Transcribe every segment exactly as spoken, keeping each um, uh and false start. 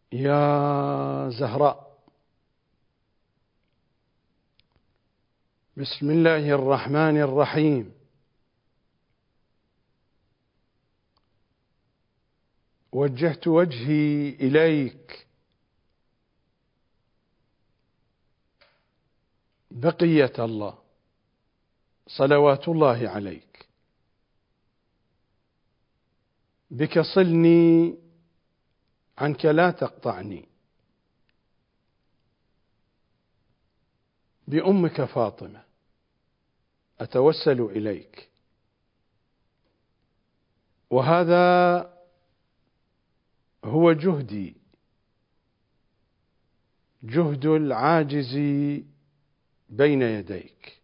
يا زهراء. بسم الله الرحمن الرحيم. وجهت وجهي إليك بقية الله، صلوات الله عليك. بك صلني، عنك لا تقطعني. بأمك فاطمة أتوسل إليك، وهذا هو جهدي، جهد العاجز بين يديك.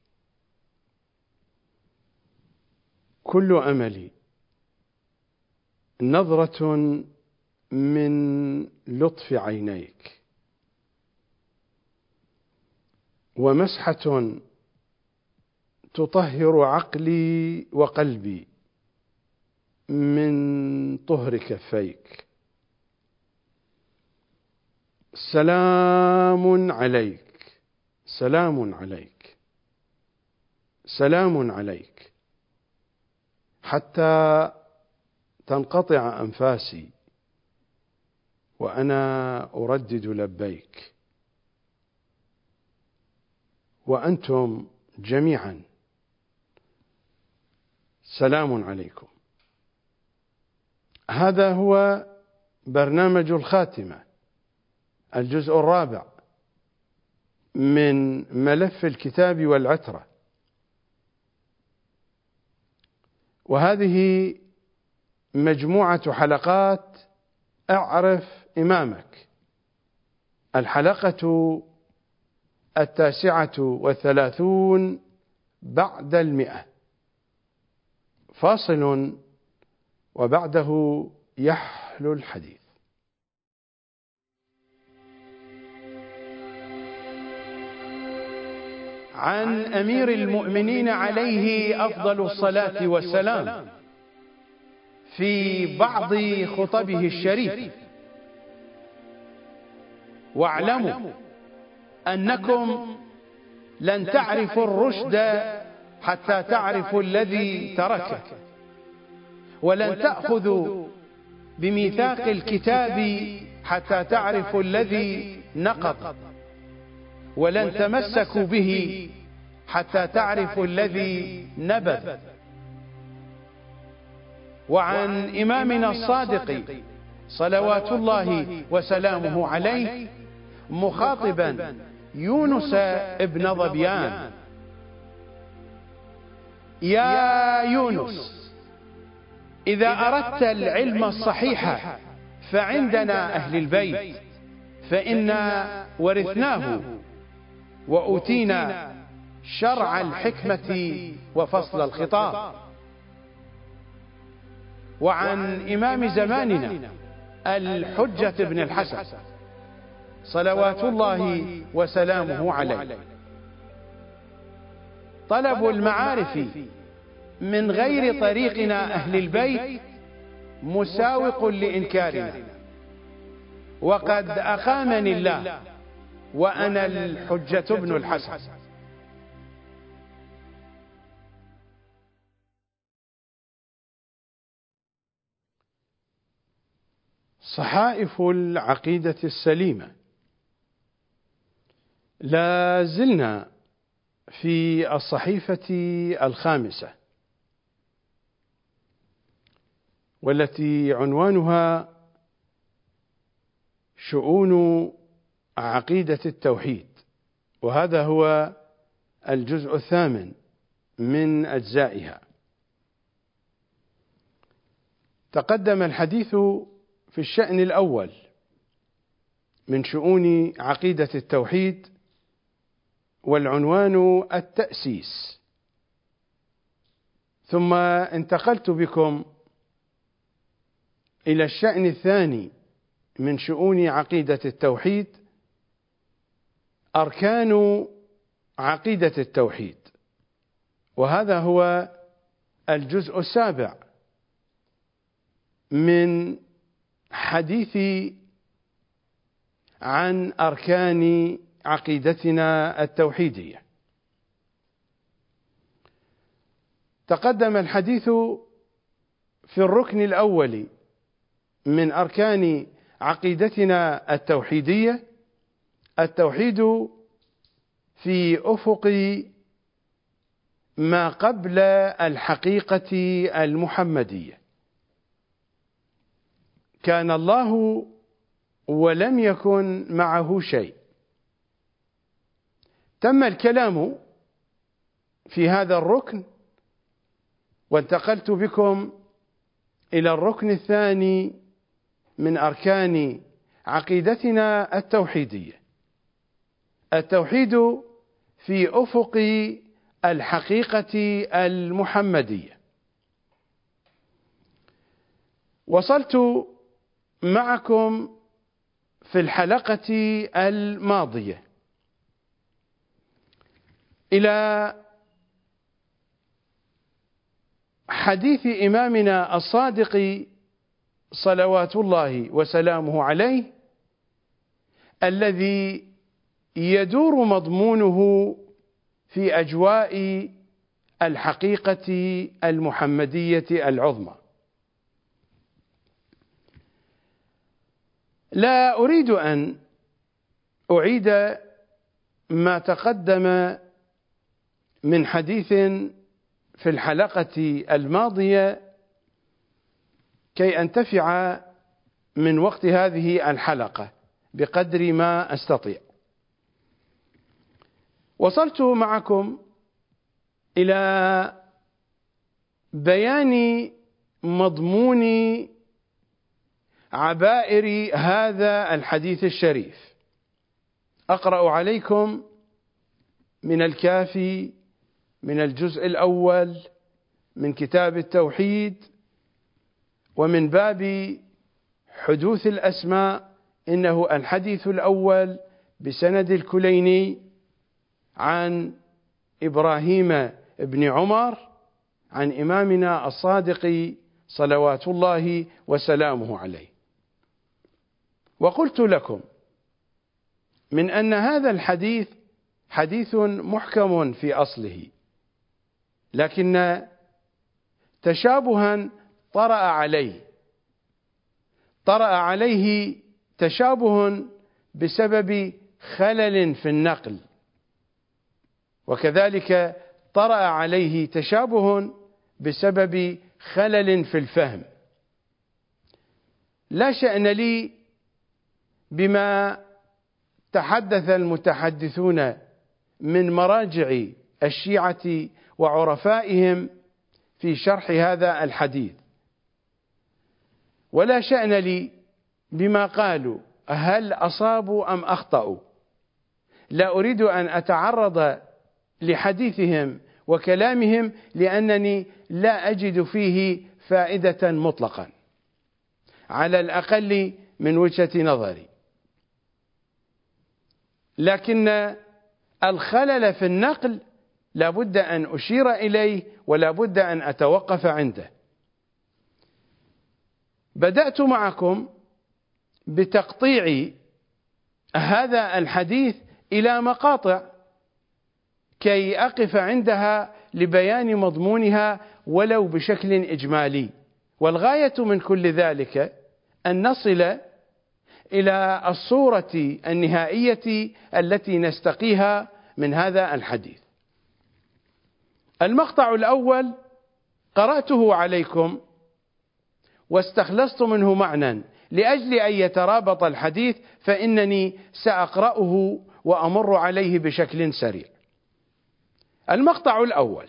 كل أملي نظرة من لطف عينيك، ومسحة تطهر عقلي وقلبي من طهر كفيك. سلام عليك، سلام عليك، سلام عليك، حتى تنقطع أنفاسي وأنا أردد لبيك. وأنتم جميعا سلام عليكم. هذا هو برنامج الخاتمة، الجزء الرابع من ملف الكتاب والعترة، وهذه مجموعة حلقات أعرف إمامك. الحلقة التاسعة والثلاثون بعد المئة، فاصل وبعده يحلو الحديث. عن أمير المؤمنين عليه أفضل الصلاة والسلام في بعض خطبه الشريفة: واعلموا أنكم لن تعرفوا الرشد حتى تعرفوا الذي تركه، ولن تأخذوا بميثاق الكتاب حتى تعرفوا الذي نقض، ولن تمسكوا به حتى تعرفوا الذي نبذ. وعن إمامنا الصادق صلوات الله وسلامه عليه مخاطبا يونس ابن ظبيان: يا يونس، إذا أردت العلم الصحيح فعندنا أهل البيت، فإنا ورثناه وأوتينا شرع الحكمة وفصل الخطاب. وعن إمام زماننا الحجة بن الحسن صلوات الله وسلامه عليه: طلب المعارف من غير طريقنا أهل البيت مساوق لإنكارنا، وقد أقامني الله وأنا الحجة بن الحسن. صحائف العقيدة السليمة. لا زلنا في الصحيفة الخامسة، والتي عنوانها شؤون عقيدة التوحيد، وهذا هو الجزء الثامن من أجزائها. تقدم الحديث في الشأن الأول من شؤون عقيدة التوحيد، والعنوان التأسيس، ثم انتقلت بكم إلى الشأن الثاني من شؤون عقيدة التوحيد، أركان عقيدة التوحيد، وهذا هو الجزء السابع من حديث عن أركان عقيدتنا التوحيدية. تقدم الحديث في الركن الأول من أركان عقيدتنا التوحيدية، التوحيد في أفق ما قبل الحقيقة المحمدية. كان الله ولم يكن معه شيء. تم الكلام في هذا الركن، وانتقلت بكم إلى الركن الثاني من أركان عقيدتنا التوحيدية، التوحيد في أفق الحقيقة المحمدية. وصلت معكم في الحلقة الماضية إلى حديث إمامنا الصادق صلوات الله وسلامه عليه، الذي يدور مضمونه في أجواء الحقيقة المحمدية العظمى. لا أريد أن أعيد ما تقدم من حديث في الحلقة الماضية كي أنتفع من وقت هذه الحلقة بقدر ما أستطيع. وصلت معكم إلى بيان مضمون عبائر هذا الحديث الشريف. أقرأ عليكم من الكافي من الجزء الأول من كتاب التوحيد، ومن باب حدوث الأسماء إنه الحديث الأول بسند الكليني عن إبراهيم بن عمر عن إمامنا الصادق صلوات الله وسلامه عليه. وقلت لكم من أن هذا الحديث حديث محكم في أصله، لكن تشابها طرأ عليه طرأ عليه تشابه بسبب خلل في النقل، وكذلك طرأ عليه تشابه بسبب خلل في الفهم. لا شأن لي بما تحدث المتحدثون من مراجع الشيعة وعرفائهم في شرح هذا الحديث، ولا شأن لي بما قالوا هل أصابوا أم أخطأوا. لا أريد أن أتعرض لحديثهم وكلامهم، لأنني لا أجد فيه فائدة مطلقا على الأقل من وجهة نظري. لكن الخلل في النقل لا بد أن أشير إليه ولا بد أن أتوقف عنده. بدأت معكم بتقطيع هذا الحديث إلى مقاطع كي أقف عندها لبيان مضمونها ولو بشكل إجمالي، والغاية من كل ذلك أن نصل إلى الصورة النهائية التي نستقيها من هذا الحديث. المقطع الأول قرأته عليكم واستخلصت منه معنى لأجل أن يترابط الحديث، فإنني سأقرأه وأمر عليه بشكل سريع. المقطع الأول: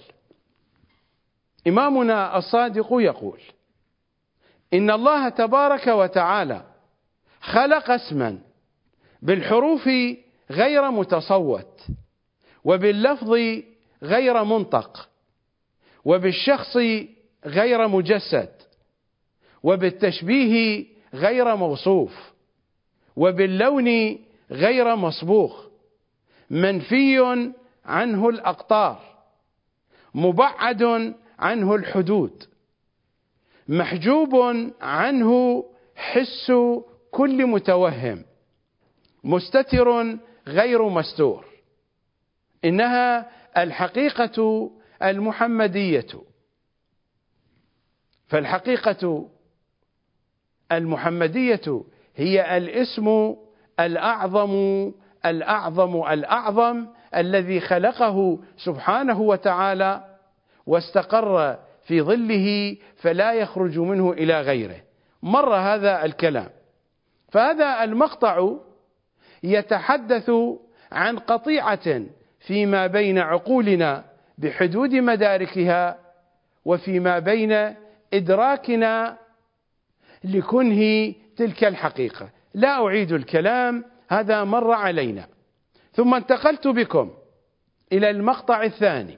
إمامنا الصادق يقول: إن الله تبارك وتعالى خلق اسما بالحروف غير متصوت، وباللفظ غير منطق، وبالشخص غير مجسد، وبالتشبيه غير موصوف، وباللون غير مصبوغ، منفي عنه الأقطار، مبعد عنه الحدود، محجوب عنه حس كل متوهم، مستتر غير مستور، إنها الحقيقة المحمدية. فالحقيقة المحمدية هي الاسم الأعظم الأعظم الأعظم الذي خلقه سبحانه وتعالى واستقر في ظله فلا يخرج منه إلى غيره. مر هذا الكلام. فهذا المقطع يتحدث عن قطيعة فيما بين عقولنا بحدود مداركها وفيما بين إدراكنا لكنه تلك الحقيقة. لا أعيد الكلام، هذا مر علينا. ثم انتقلت بكم إلى المقطع الثاني،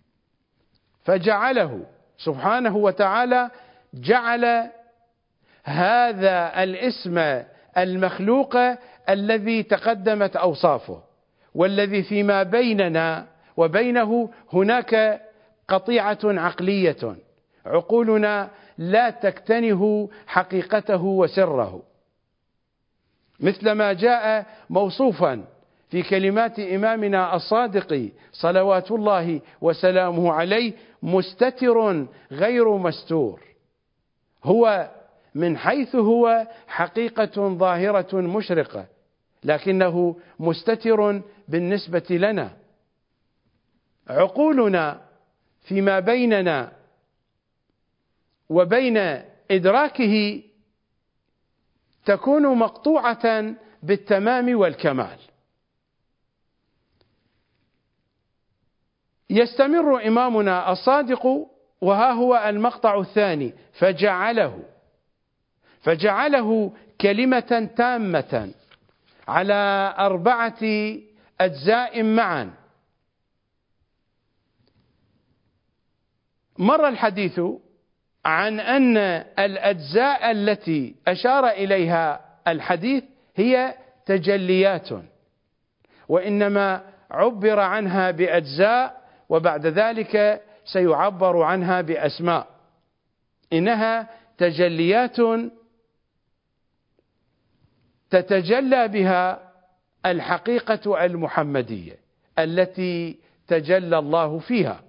فجعله سبحانه وتعالى جعل هذا الاسم المخلوق الذي تقدمت أوصافه والذي فيما بيننا وبينه هناك قطيعة عقلية، عقولنا لا تكتنه حقيقته وسره، مثل ما جاء موصوفا في كلمات إمامنا الصادق صلوات الله وسلامه عليه: مستتر غير مستور. هو من حيث هو حقيقة ظاهرة مشرقة، لكنه مستتر بالنسبة لنا. عقولنا فيما بيننا وبين إدراكه تكون مقطوعة بالتمام والكمال. يستمر إمامنا الصادق، وها هو المقطع الثاني: فجعله فجعله كلمة تامة على أربعة أجزاء معا. مر الحديث عن أن الأجزاء التي أشار إليها الحديث هي تجليات، وإنما عبر عنها بأجزاء وبعد ذلك سيعبر عنها بأسماء. إنها تجليات تتجلى بها الحقيقة المحمدية التي تجلى الله فيها.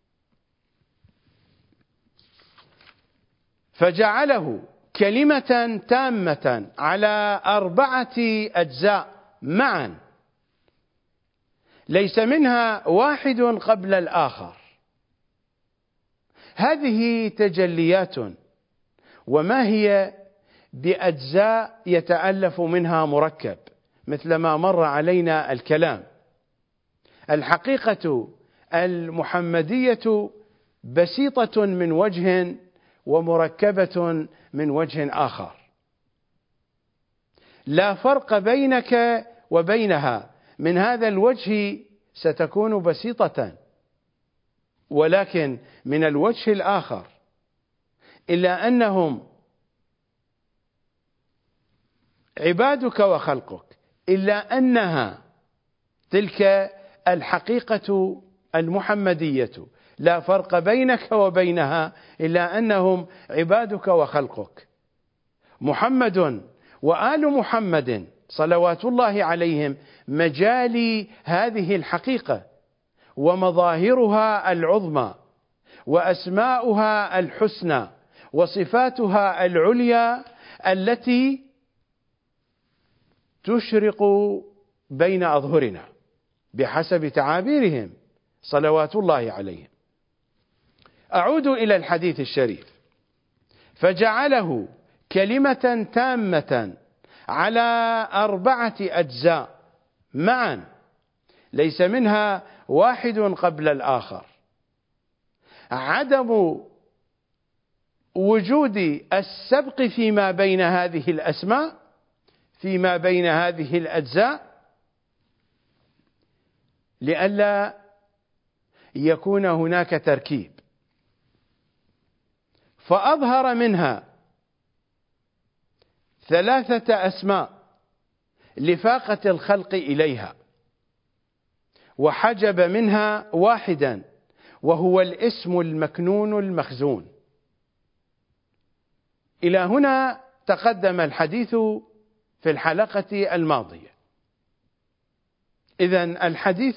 فجعله كلمة تامة على أربعة أجزاء معا، ليس منها واحد قبل الآخر. هذه تجليات، وما هي بأجزاء يتألف منها مركب، مثل ما مر علينا الكلام. الحقيقة المحمدية بسيطة من وجه ومركبة من وجه آخر، لا فرق بينك وبينها. من هذا الوجه ستكون بسيطة، ولكن من الوجه الآخر إلا أنهم عبادك وخلقك، إلا أنها تلك الحقيقة المحمدية لا فرق بينك وبينها إلا أنهم عبادك وخلقك. محمد وآل محمد صلوات الله عليهم مجالي هذه الحقيقة ومظاهرها العظمى وأسماؤها الحسنى وصفاتها العليا التي تشرق بين أظهرنا بحسب تعابيرهم صلوات الله عليهم. أعود إلى الحديث الشريف: فجعله كلمة تامة على أربعة أجزاء معا، ليس منها واحد قبل الآخر. عدم وجود السبق فيما بين هذه الأسماء، فيما بين هذه الأجزاء، لئلا يكون هناك تركيب، فأظهر منها ثلاثة أسماء لفاقة الخلق إليها، وحجب منها واحدا وهو الاسم المكنون المخزون. إلى هنا تقدم الحديث في الحلقة الماضية. إذن الحديث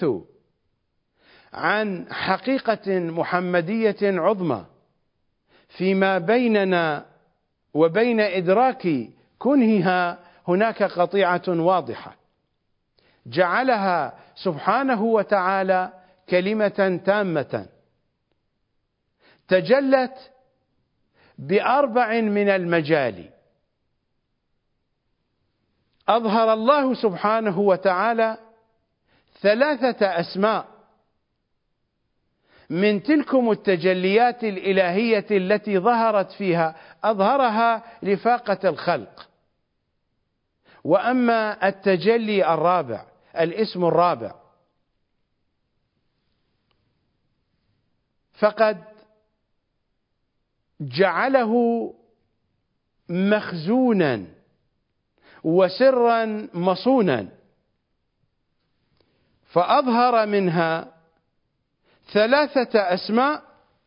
عن حقيقة محمدية عظمى فيما بيننا وبين إدراك كنهها هناك قطيعة واضحة جعلها سبحانه وتعالى كلمة تامة تجلت بأربع من المجال. أظهر الله سبحانه وتعالى ثلاثة أسماء من تلكم التجليات الإلهية التي ظهرت فيها، أظهرها لفاقة الخلق. وأما التجلي الرابع، الاسم الرابع، فقد جعله مخزونا وسرا مصونا، فأظهر منها ثلاثة أسماء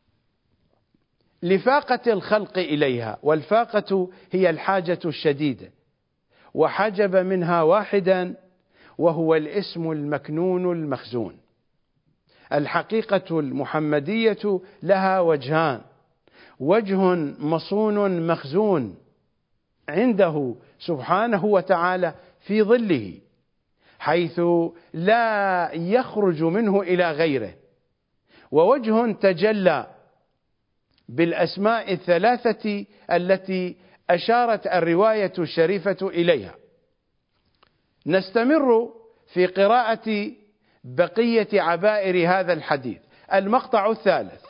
لفاقة الخلق إليها، والفاقة هي الحاجة الشديدة، وحجب منها واحدا وهو الاسم المكنون المخزون. الحقيقة المحمدية لها وجهان: وجه مصون مخزون عنده سبحانه وتعالى في ظله، حيث لا يخرج منه إلى غيره، ووجه تجلى بالأسماء الثلاثة التي أشارت الرواية الشريفة إليها. نستمر في قراءة بقية عبائر هذا الحديث. المقطع الثالث: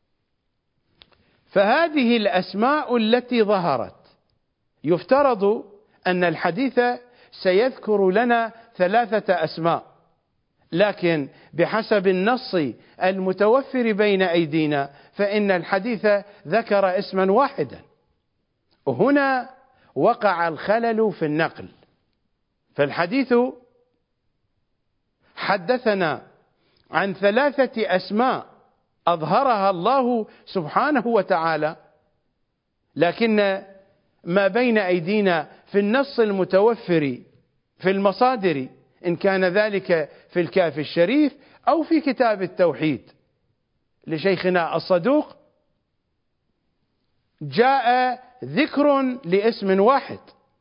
فهذه الأسماء التي ظهرت، يفترض أن الحديث سيذكر لنا ثلاثة أسماء، لكن بحسب النص المتوفر بين أيدينا فإن الحديث ذكر اسما واحدا. هنا وقع الخلل في النقل، فالحديث حدثنا عن ثلاثة أسماء أظهرها الله سبحانه وتعالى، لكن ما بين أيدينا في النص المتوفر في المصادر، إن كان ذلك في الكافي الشريف أو في كتاب التوحيد لشيخنا الصدوق، جاء ذكر لاسم واحد.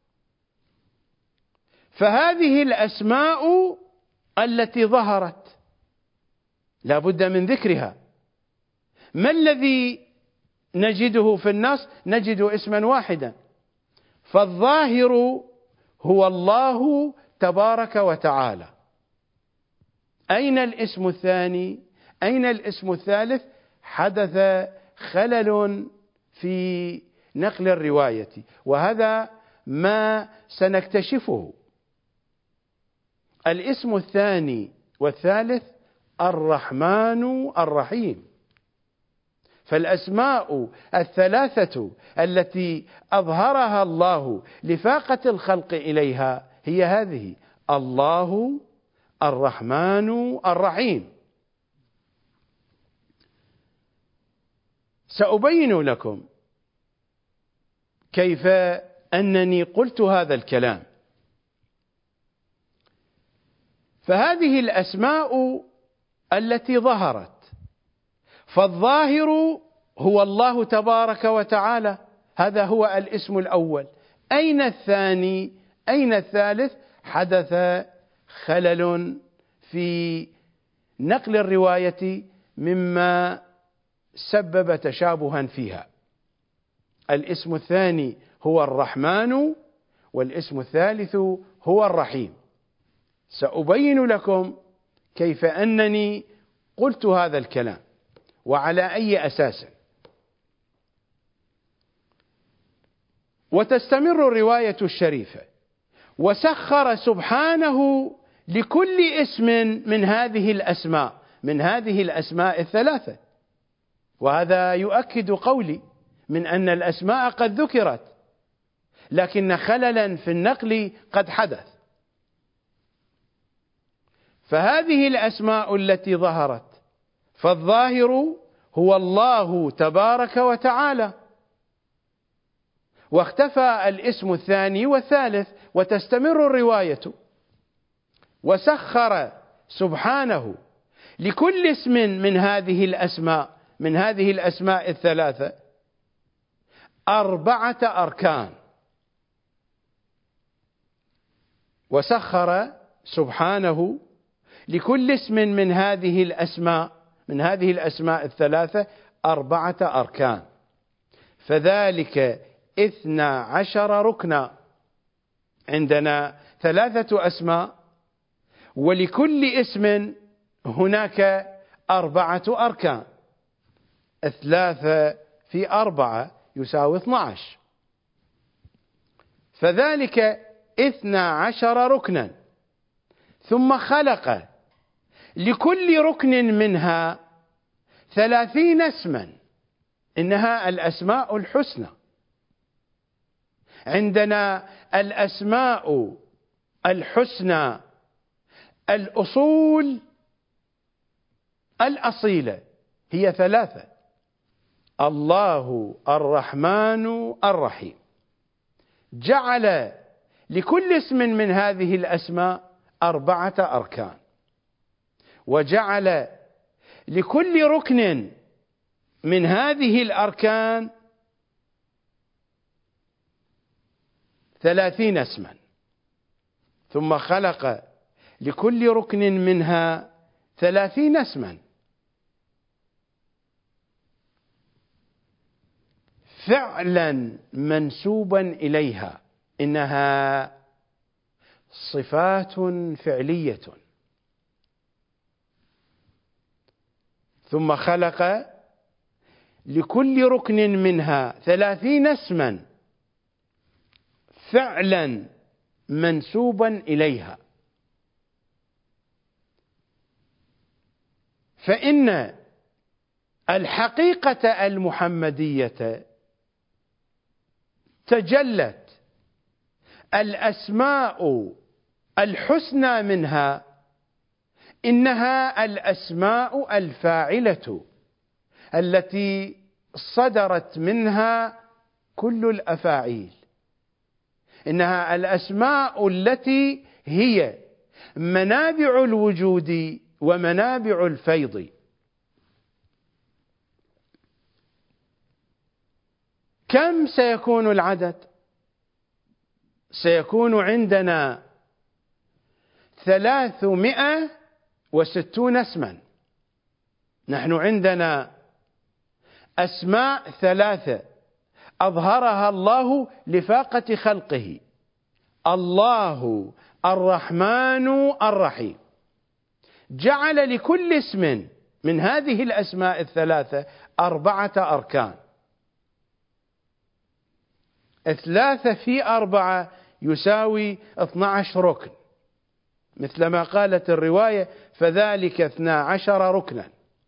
فهذه الأسماء التي ظهرت لا بد من ذكرها. ما الذي نجده في النص؟ نجد اسما واحدا: فالظاهر هو الله تبارك وتعالى. أين الاسم الثاني؟ أين الاسم الثالث؟ حدث خلل في نقل الرواية، وهذا ما سنكتشفه. الاسم الثاني والثالث الرحمن الرحيم. فالأسماء الثلاثة التي أظهرها الله لفاقة الخلق إليها هي هذه: الله، الرحمن، الرحيم. سأبين لكم كيف أنني قلت هذا الكلام. فهذه الأسماء التي ظهرت، فالظاهر هو الله تبارك وتعالى، هذا هو الاسم الأول. أين الثاني؟ أين الثالث؟ حدث خلل في نقل الرواية مما سبب تشابها فيها. الاسم الثاني هو الرحمن، والاسم الثالث هو الرحيم. سأبين لكم كيف أنني قلت هذا الكلام وعلى أي أساس. وتستمر الرواية الشريفة: وسخر سبحانه لكل اسم من هذه الأسماء، من هذه الأسماء الثلاثة. وهذا يؤكد قولي من أن الأسماء قد ذكرت، لكن خللا في النقل قد حدث. فهذه الأسماء التي ظهرت، فالظاهر هو الله تبارك وتعالى، واختفى الاسم الثاني والثالث، وتستمر الرواية: وسخر سبحانه لكل اسم من هذه الأسماء من هذه الأسماء الثلاثة أربعة أركان. وسخر سبحانه لكل اسم من هذه الأسماء من هذه الأسماء الثلاثة أربعة أركان، فذلك اثنا عشر ركنا. عندنا ثلاثة أسماء ولكل اسم هناك أربعة أركان، ثلاثة في أربعة يساوي اثنى عشر، فذلك اثنا عشر ركنا. ثم خلق لكل ركن منها ثلاثين اسما، إنها الأسماء الحسنى. عندنا الأسماء الحسنى الأصول الأصيلة هي ثلاثة: الله الرحمن الرحيم. جعل لكل اسم من هذه الأسماء أربعة أركان، وجعل لكل ركن من هذه الأركان ثلاثين اسما. ثم خلق لكل ركن منها ثلاثين اسما. فعلا منسوبا إليها، إنها صفات فعلية. ثم خلق لكل ركن منها ثلاثين اسما فعلا منسوبا إليها. فإن الحقيقة المحمدية تجلت الأسماء الحسنى منها، إنها الأسماء الفاعلة التي صدرت منها كل الأفاعيل، إنها الأسماء التي هي منابع الوجود ومنابع الفيض. كم سيكون العدد؟ سيكون عندنا ثلاثمائة وستون اسما. نحن عندنا أسماء ثلاثة أظهرها الله لفاقة خلقه: الله الرحمن الرحيم. جعل لكل اسم من هذه الأسماء الثلاثة أربعة أركان. ثلاثة في أربعة يساوي اثنى عشر ركن، مثل ما قالت الرواية: فذلك اثنا عشر ركنا.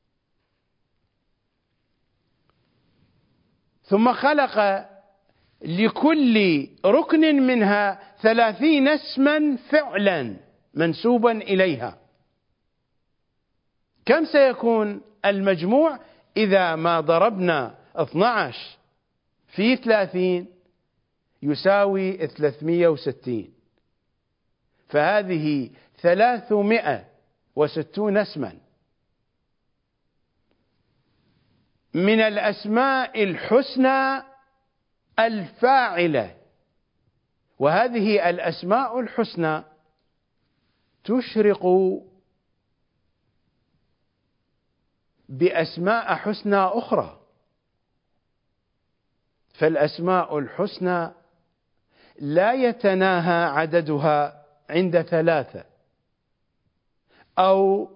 ثم خلق لكل ركن منها ثلاثين اسما فعلا منسوبا إليها. كم سيكون المجموع إذا ما ضربنا اثنى عشر في ثلاثين؟ يساوي ثلاثمائة وستين. فهذه ثلاثمائة وستون اسما من الأسماء الحسنى الفاعلة. وهذه الأسماء الحسنى تشرق بأسماء حسنى أخرى. فالأسماء الحسنى لا يتناهى عددها عند ثلاثة أو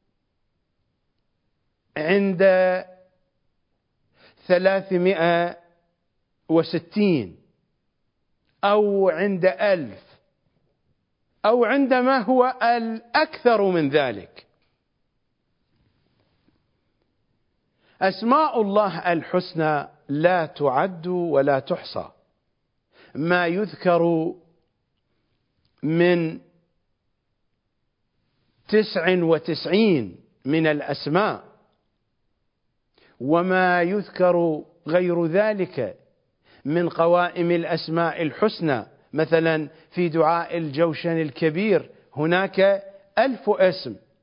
عند ثلاثمائة وستين أو عند ألف أو عند ما هو الأكثر من ذلك. أسماء الله الحسنى لا تعد ولا تحصى. ما يذكر من تسع وتسعين من الأسماء وما يذكر غير ذلك من قوائم الأسماء الحسنى. مثلا في دعاء الجوشن الكبير هناك ألف اسم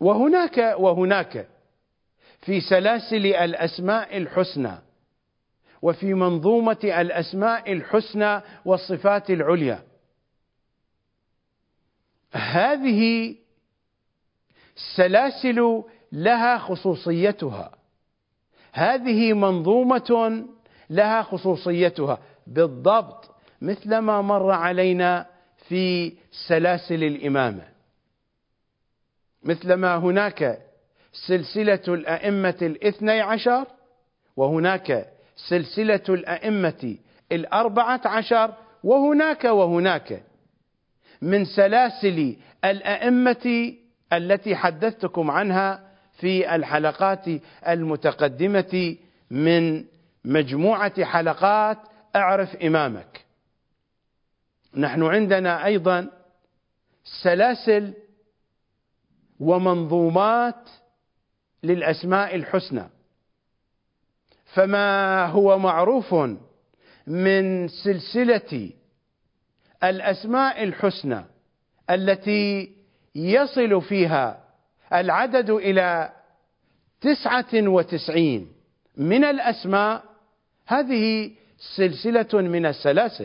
وهناك وهناك في سلاسل الأسماء الحسنى وفي منظومة الأسماء الحسنى والصفات العليا هذه السلاسل لها خصوصيتها، هذه منظومة لها خصوصيتها بالضبط مثل ما مر علينا في سلاسل الإمامة، مثلما هناك سلسلة الأئمة الاثني عشر وهناك سلسلة الأئمة الأربعة عشر وهناك وهناك من سلاسل الأئمة التي حدثتكم عنها في الحلقات المتقدمة من مجموعة حلقات أعرف إمامك. نحن عندنا أيضا سلاسل ومنظومات للأسماء الحسنى، فما هو معروف من سلسلة الأسماء الحسنى التي يصل فيها العدد إلى تسعة وتسعين من الأسماء، هذه سلسلة من السلاسل،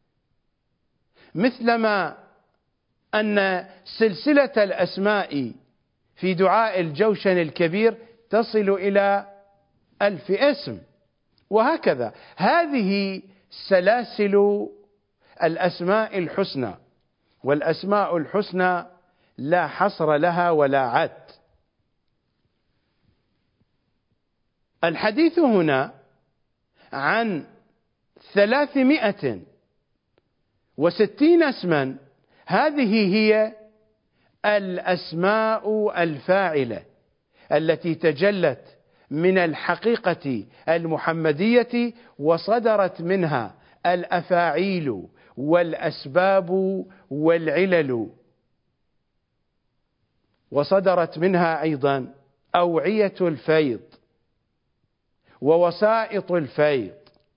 مثلما أن سلسلة الأسماء في دعاء الجوشن الكبير تصل إلى ألف اسم، وهكذا هذه سلاسل الأسماء الحسنى، والأسماء الحسنى لا حصر لها ولا عد. الحديث هنا عن ثلاثمائة وستين اسما، هذه هي الأسماء الفاعلة التي تجلت من الحقيقة المحمدية وصدرت منها الأفاعيل والأسباب والعلل، وصدرت منها أيضا أوعية الفيض ووسائط الفيض،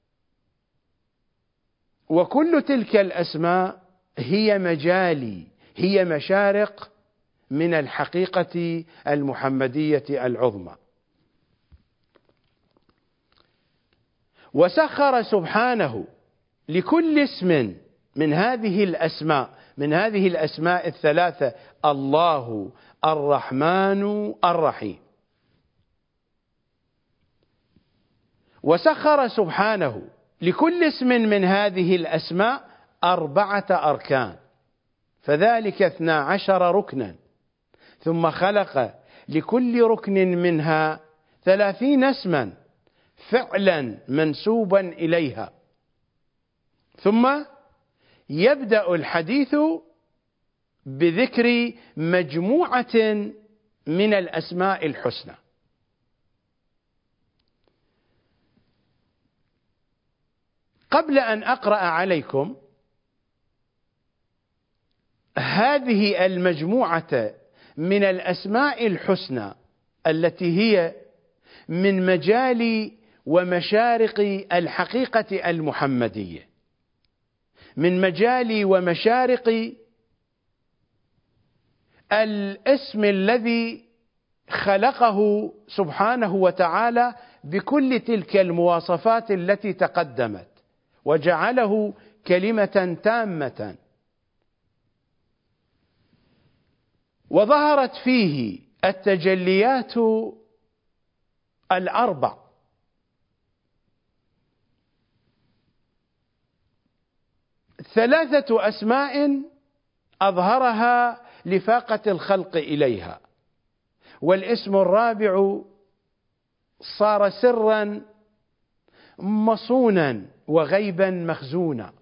وكل تلك الأسماء هي مجالي، هي مشارق من الحقيقة المحمدية العظمى. وسخر سبحانه لكل اسم من هذه الأسماء من هذه الأسماء الثلاثة الله الرحمن الرحيم، وسخر سبحانه لكل اسم من هذه الأسماء أربعة أركان، فذلك اثنا عشر ركنا، ثم خلق لكل ركن منها ثلاثين اسما فعلا منسوبا إليها، ثم يبدأ الحديث بذكر مجموعة من الأسماء الحسنى. قبل أن أقرأ عليكم هذه المجموعة من الأسماء الحسنى التي هي من مجال ومشارق الحقيقة المحمدية، من مجال ومشارق الاسم الذي خلقه سبحانه وتعالى بكل تلك المواصفات التي تقدمت وجعله كلمة تامة، وظهرت فيه التجليات الأربع، ثلاثة أسماء أظهرها لفاقة الخلق إليها، والاسم الرابع صار سرا مصونا وغيبا مخزونا.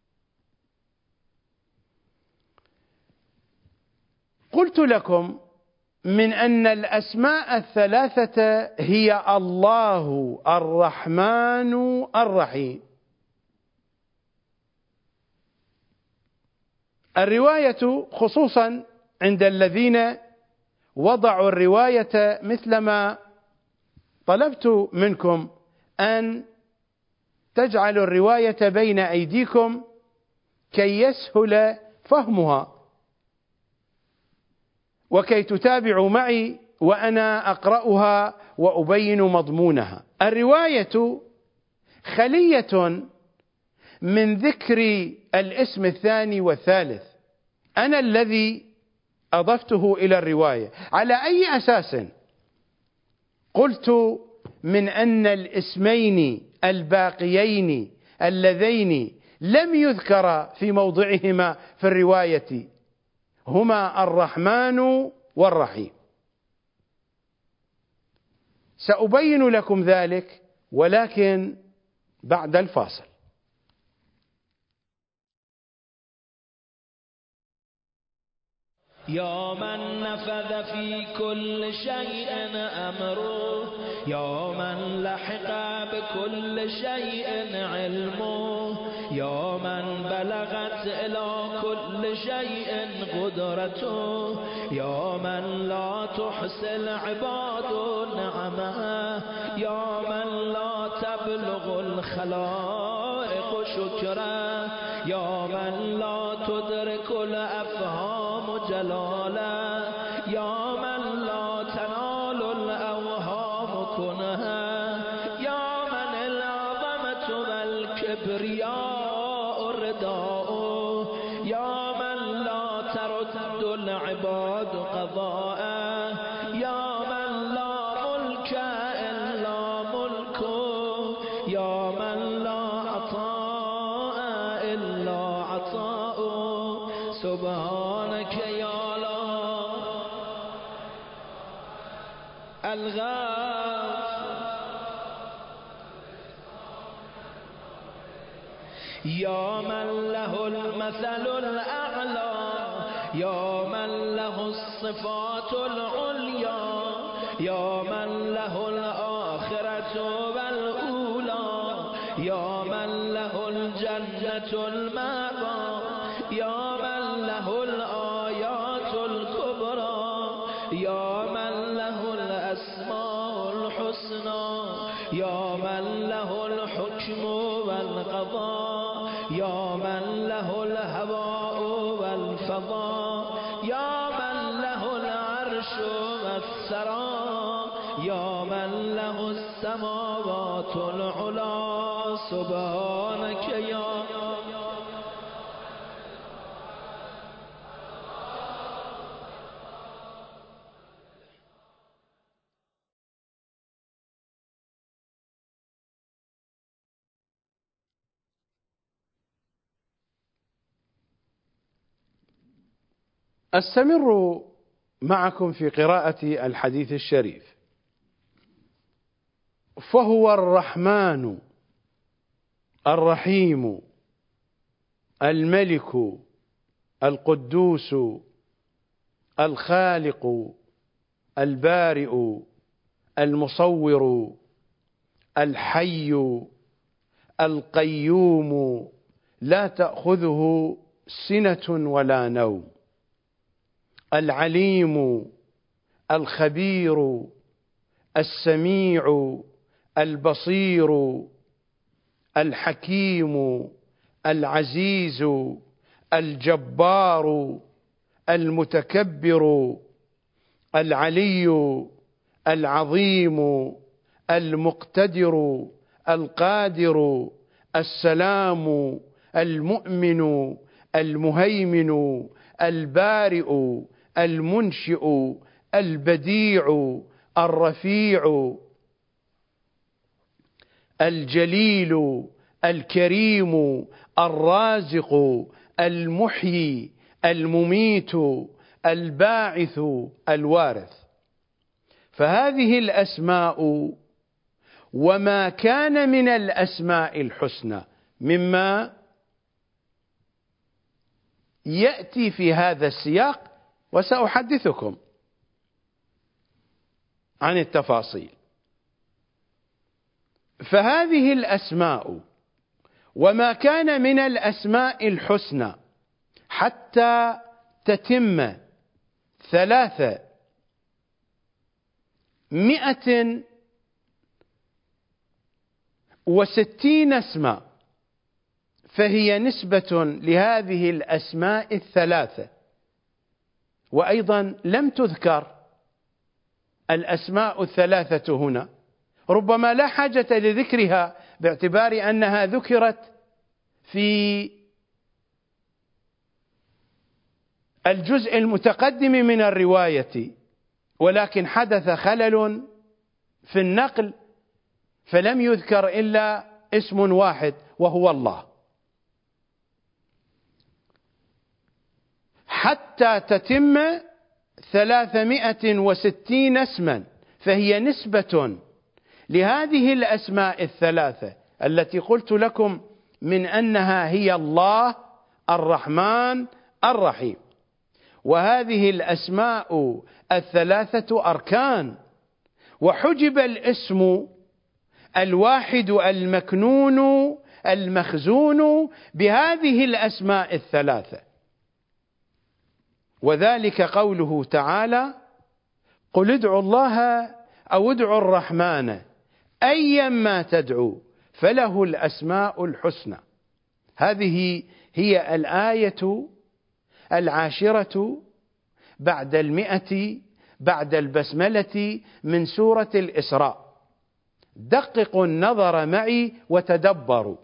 قلت لكم من أن الأسماء الثلاثة هي الله الرحمن الرحيم. الرواية خصوصا عند الذين وضعوا الرواية مثلما طلبت منكم أن تجعلوا الرواية بين أيديكم كي يسهل فهمها، وكي تتابعوا معي وأنا أقرأها وأبين مضمونها. الرواية خلية من ذكر الاسم الثاني والثالث، أنا الذي أضفته إلى الرواية. على أي أساس قلت من أن الاسمين الباقيين اللذين لم يذكر في موضعهما في الرواية هما الرحمن والرحيم؟ سأبين لكم ذلك ولكن بعد الفاصل. يا من نفذ في كل شيء أمره، يا من لحق بكل شيء علمه، يا من بلغت إلى كل شيء قدرته، يا من لا تحصي العباد نعمه، يا من لا تبلغ الخلائق شكره، يا من لا تدرك الأفهام جلاله، يا من لا تنال الأوهام كنها، يا من العظمة والكبرياء رداؤه، يا من لا ترد العباد قضاءه، يا من لا ملك إلا ملكه، يا من لا عطاء إلا عطاؤه. سبحانك يا الغافر، يا من له المثل الأعلى، يا من له الصفات العليا، يا من له الآخرة والأولى، يا من له الجنة المأوى، يا من له الآيات الكبرى، يا من له الأسماء الحسنى، يا من له الحكم والقضاء، يا من له الهواء والفضاء، يا من له العرش والثرى، يا من له السماوات العلى. سبحانك يا أستمر معكم في قراءة الحديث الشريف. فهو الرحمن الرحيم الملك القدوس الخالق البارئ المصور الحي القيوم لا تأخذه سنة ولا نوم، العليم الخبير السميع البصير الحكيم العزيز الجبار المتكبر العلي العظيم المقتدر القادر السلام المؤمن المهيمن البارئ المنشئ البديع الرفيع الجليل الكريم الرازق المحيي المميت الباعث الوارث. فهذه الأسماء وما كان من الأسماء الحسنى مما يأتي في هذا السياق، وسأحدثكم عن التفاصيل. فهذه الأسماء وما كان من الأسماء الحسنى حتى تتم ثلاث مئة وستين اسما، فهي نسبة لهذه الأسماء الثلاثة، وأيضا لم تذكر الأسماء الثلاثة هنا، ربما لا حاجة لذكرها باعتبار أنها ذكرت في الجزء المتقدم من الرواية، ولكن حدث خلل في النقل فلم يذكر إلا اسم واحد وهو الله، حتى تتم ثلاثمائة وستين اسما، فهي نسبة لهذه الأسماء الثلاثة التي قلت لكم من أنها هي الله الرحمن الرحيم. وهذه الأسماء الثلاثة أركان، وحجب الاسم الواحد المكنون المخزون بهذه الأسماء الثلاثة، وذلك قوله تعالى: قل ادعوا الله أو ادعوا الرحمن أيما تدعوا فله الأسماء الحسنى. هذه هي الآية العاشرة بعد المئة بعد البسملة من سورة الإسراء. دققوا النظر معي وتدبروا.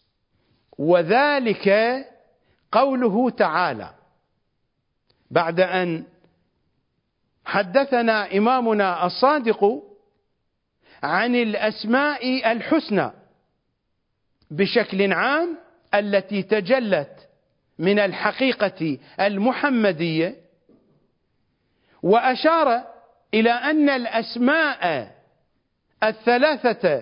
وذلك قوله تعالى بعد أن حدثنا إمامنا الصادق عن الأسماء الحسنى بشكل عام التي تجلت من الحقيقة المحمدية، وأشار إلى أن الأسماء الثلاثة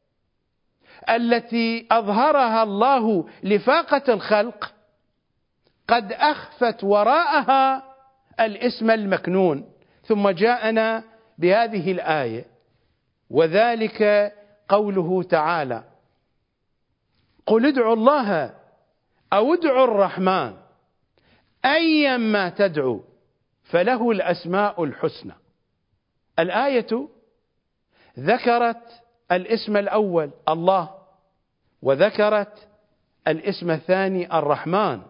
التي أظهرها الله لفاقة الخلق قد أخفت وراءها الاسم المكنون، ثم جاءنا بهذه الآية. وذلك قوله تعالى: قل ادعوا الله أو ادعوا الرحمن أيما تدعوا فله الأسماء الحسنى. الآية ذكرت الاسم الأول الله، وذكرت الاسم الثاني الرحمن،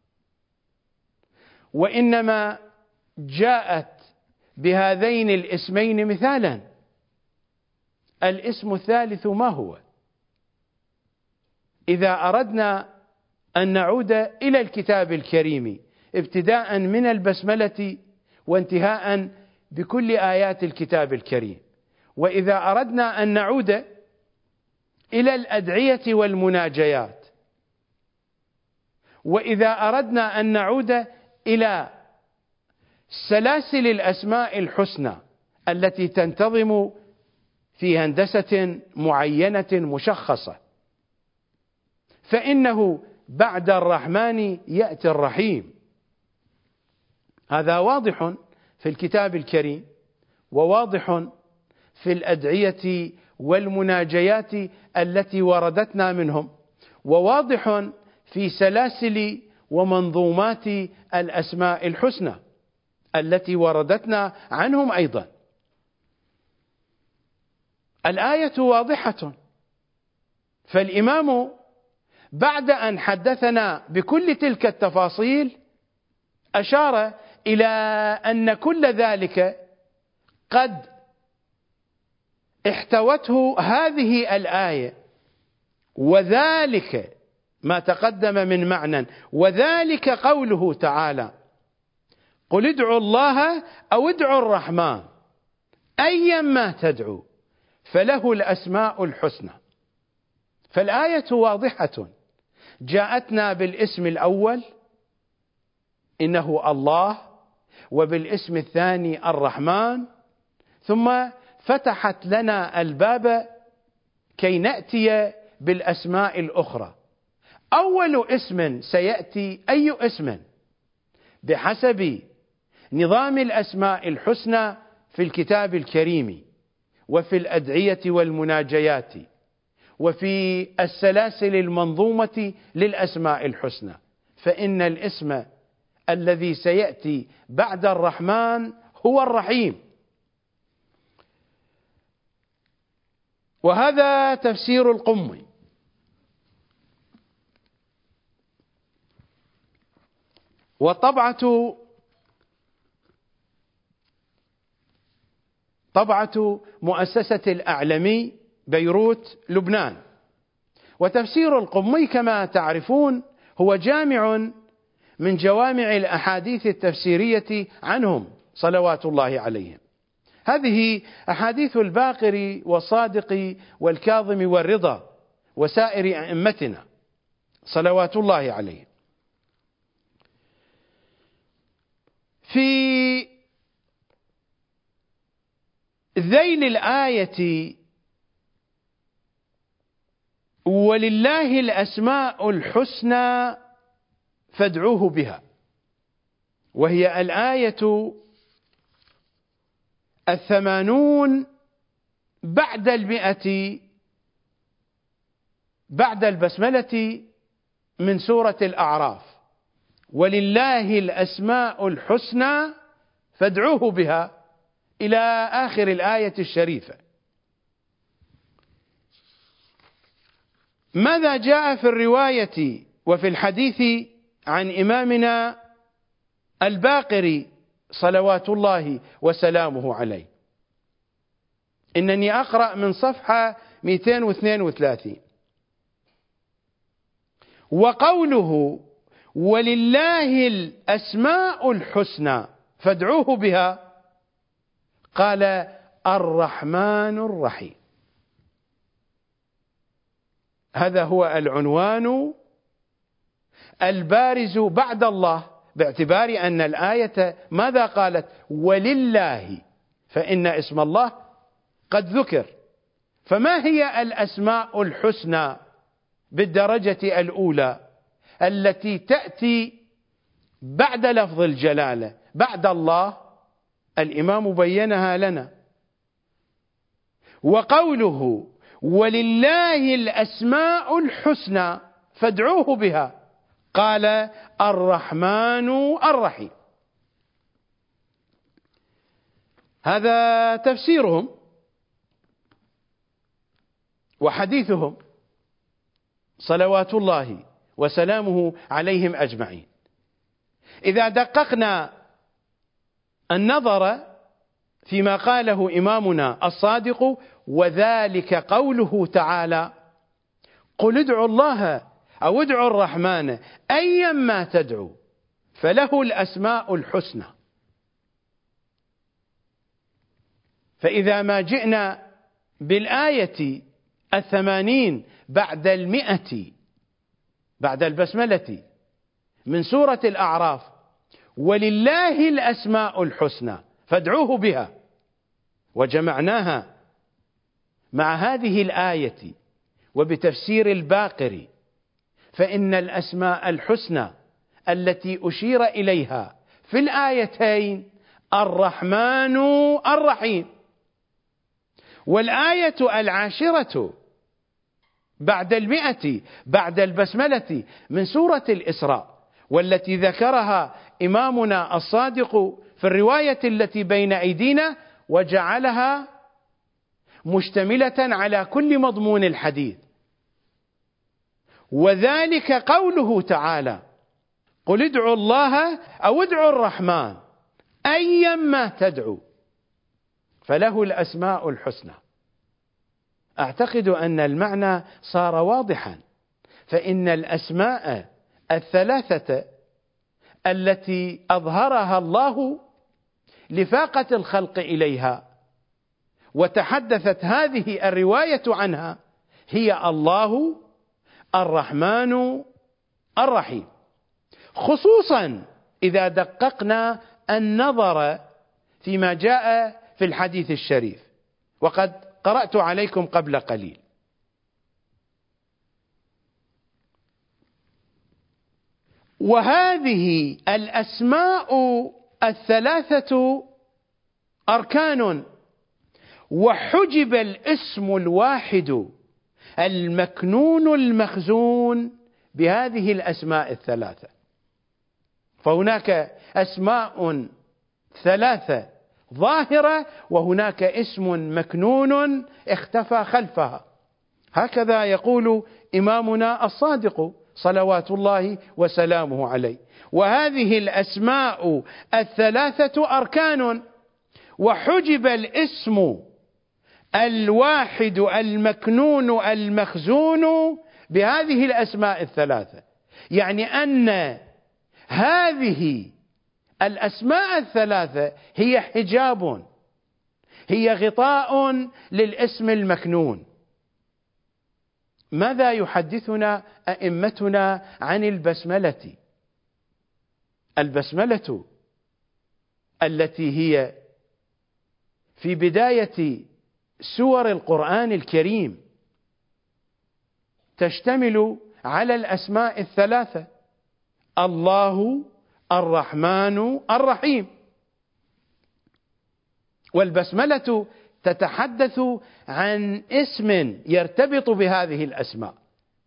وإنما جاءت بهذين الاسمين مثالا. الاسم الثالث ما هو؟ إذا أردنا أن نعود إلى الكتاب الكريم ابتداء من البسملة وانتهاء بكل آيات الكتاب الكريم، وإذا أردنا أن نعود إلى الأدعية والمناجيات، وإذا أردنا أن نعود إلى سلاسل الأسماء الحسنى التي تنتظم في هندسة معينة مشخصة، فإنه بعد الرحمن يأتي الرحيم. هذا واضح في الكتاب الكريم، وواضح في الأدعية والمناجيات التي وردتنا منهم، وواضح في سلاسل ومنظومات الأسماء الحسنى التي وردتنا عنهم أيضا. الآية واضحة، فالإمام بعد أن حدثنا بكل تلك التفاصيل أشار إلى أن كل ذلك قد احتوته هذه الآية، وذلك ما تقدم من معنى، وذلك قوله تعالى: قل ادعوا الله أو ادعوا الرحمن أيما تدعوا فله الأسماء الحسنى. فالآية واضحة، جاءتنا بالاسم الأول إنه الله، وبالاسم الثاني الرحمن، ثم فتحت لنا الباب كي نأتي بالأسماء الأخرى. أول اسم سيأتي أي اسم بحسب نظام الأسماء الحسنى في الكتاب الكريم، وفي الأدعية والمناجيات، وفي السلاسل المنظومة للأسماء الحسنى، فإن الاسم الذي سيأتي بعد الرحمن هو الرحيم. وهذا تفسير القمي. والطبعة طبعة مؤسسة الأعلمي بيروت لبنان. وتفسير القمي كما تعرفون هو جامع من جوامع الأحاديث التفسيرية عنهم صلوات الله عليهم. هذه أحاديث الباقر والصادق والكاظم والرضا وسائر أئمتنا صلوات الله عليهم. في ذيل الآية ولله الأسماء الحسنى فادعوه بها، وهي الآية الثمانون بعد المئة بعد البسملة من سورة الأعراف. ولله الأسماء الحسنى فادعوه بها إلى آخر الآية الشريفة. ماذا جاء في الرواية وفي الحديث عن إمامنا الباقر صلوات الله وسلامه عليه؟ إنني أقرأ من صفحة مئتين واثنين وثلاثين: وقوله ولله الأسماء الحسنى فادعوه بها، قال الرحمن الرحيم. هذا هو العنوان البارز بعد الله، باعتبار أن الآية ماذا قالت؟ ولله، فإن اسم الله قد ذكر. فما هي الأسماء الحسنى بالدرجة الأولى التي تأتي بعد لفظ الجلالة بعد الله؟ الإمام بينها لنا. وقوله ولله الأسماء الحسنى فادعوه بها، قال الرحمن الرحيم. هذا تفسيرهم وحديثهم صلوات الله وسلامه عليهم أجمعين. إذا دققنا النظر فيما قاله إمامنا الصادق، وذلك قوله تعالى: قل ادعوا الله أو ادعوا الرحمن أيما تدعوا فله الأسماء الحسنى. فإذا ما جئنا بالآية الثمانين بعد المئة بعد البسملة من سورة الأعراف، ولله الأسماء الحسنى فادعوه بها، وجمعناها مع هذه الآية وبتفسير الباقر، فإن الأسماء الحسنى التي أشير إليها في الآيتين الرحمن الرحيم. والآية العاشرة بعد المئة بعد البسملة من سورة الإسراء، والتي ذكرها إمامنا الصادق في الرواية التي بين أيدينا وجعلها مشتملة على كل مضمون الحديث، وذلك قوله تعالى: قل ادعوا الله أو ادعوا الرحمن أيما تدعوا فله الأسماء الحسنى. أعتقد أن المعنى صار واضحا، فإن الأسماء الثلاثة التي أظهرها الله لفاقة الخلق إليها وتحدثت هذه الرواية عنها هي الله الرحمن الرحيم، خصوصا إذا دققنا النظر فيما جاء في الحديث الشريف، وقد قرأت عليكم قبل قليل. وهذه الأسماء الثلاثة أركان، وحجب الاسم الواحد المكنون المخزون بهذه الأسماء الثلاثة. فهناك أسماء ثلاثة ظاهرة، وهناك اسم مكنون اختفى خلفها. هكذا يقول إمامنا الصادق صلوات الله وسلامه عليه. وهذه الأسماء الثلاثة أركان، وحجب الاسم الواحد المكنون المخزون بهذه الأسماء الثلاثة، يعني أن هذه الأسماء الثلاثة هي حجاب، هي غطاء للاسم المكنون. ماذا يحدثنا أئمتنا عن البسملة؟ البسملة التي هي في بداية سور القرآن الكريم تشتمل على الأسماء الثلاثة: الله، الرحمن، الرحيم. والبسملة تتحدث عن اسم يرتبط بهذه الأسماء،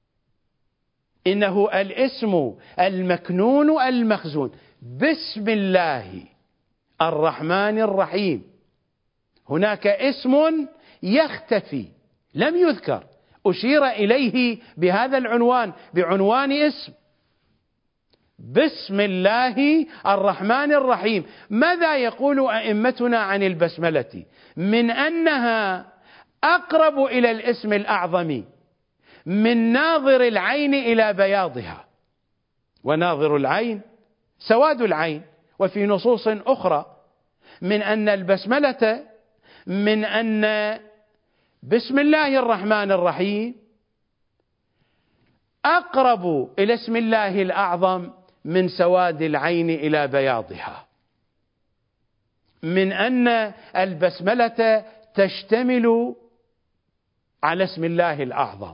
إنه الاسم المكنون المخزون. بسم الله الرحمن الرحيم. هناك اسم يختفي لم يذكر، أشير إليه بهذا العنوان، بعنوان اسم بسم الله الرحمن الرحيم. ماذا يقول أئمتنا عن البسملة؟ من أنها أقرب إلى الاسم الأعظم من ناظر العين إلى بياضها، وناظر العين سواد العين. وفي نصوص أخرى من أن البسملة، من أن بسم الله الرحمن الرحيم أقرب إلى اسم الله الأعظم من سواد العين إلى بياضها، من أن البسملة تشتمل على اسم الله الأعظم.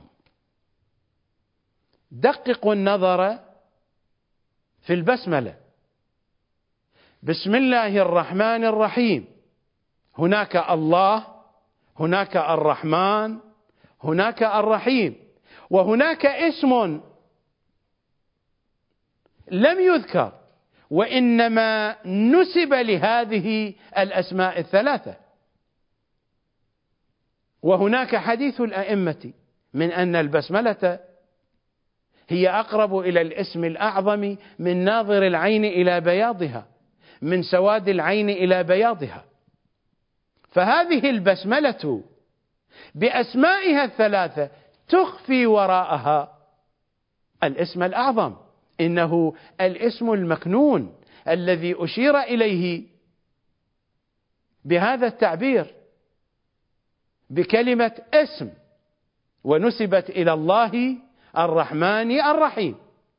دققوا النظر في البسملة. بسم الله الرحمن الرحيم، هناك الله، هناك الرحمن، هناك الرحيم، وهناك اسم لم يذكر وإنما نسب لهذه الأسماء الثلاثة. وهناك حديث الأئمة من أن البسملة هي أقرب إلى الاسم الأعظم من ناظر العين إلى بياضها، من سواد العين إلى بياضها. فهذه البسملة بأسمائها الثلاثة تخفي وراءها الاسم الأعظم، إنه الاسم المكنون الذي أشير إليه بهذا التعبير بكلمة اسم، ونسبت إلى الله الرحمن الرحيم.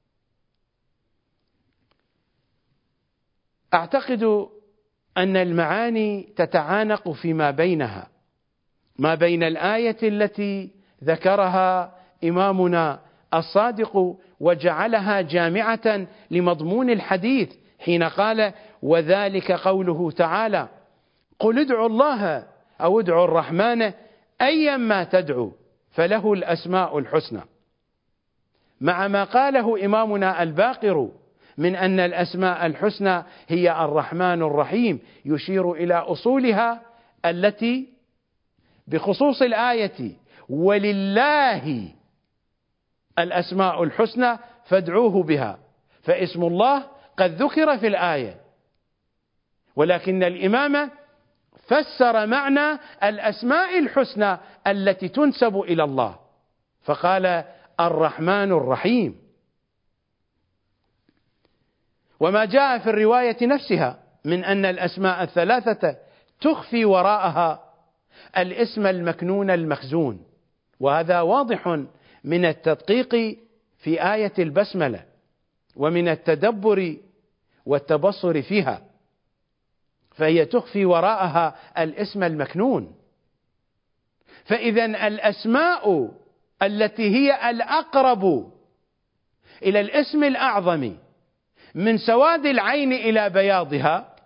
أعتقد أن المعاني تتعانق فيما بينها، ما بين الآية التي ذكرها إمامنا الصادق وجعلها جامعة لمضمون الحديث حين قال: وذلك قوله تعالى: قل ادعوا الله أو ادعوا الرحمن أيما تدعوا فله الأسماء الحسنى، مع ما قاله إمامنا الباقر من أن الأسماء الحسنى هي الرحمن الرحيم، يشير إلى أصولها التي بخصوص الآية: ولله الأسماء الحسنى فادعوه بها. فاسم الله قد ذكر في الآية، ولكن الإمام فسر معنى الأسماء الحسنى التي تنسب إلى الله فقال: الرحمن الرحيم. وما جاء في الرواية نفسها من أن الأسماء الثلاثة تخفي وراءها الاسم المكنون المخزون، وهذا واضح من التدقيق في آية البسملة ومن التدبر والتبصر فيها، فهي تخفي وراءها الاسم المكنون. فإذا الأسماء التي هي الأقرب إلى الاسم الأعظم من سواد العين إلى بياضها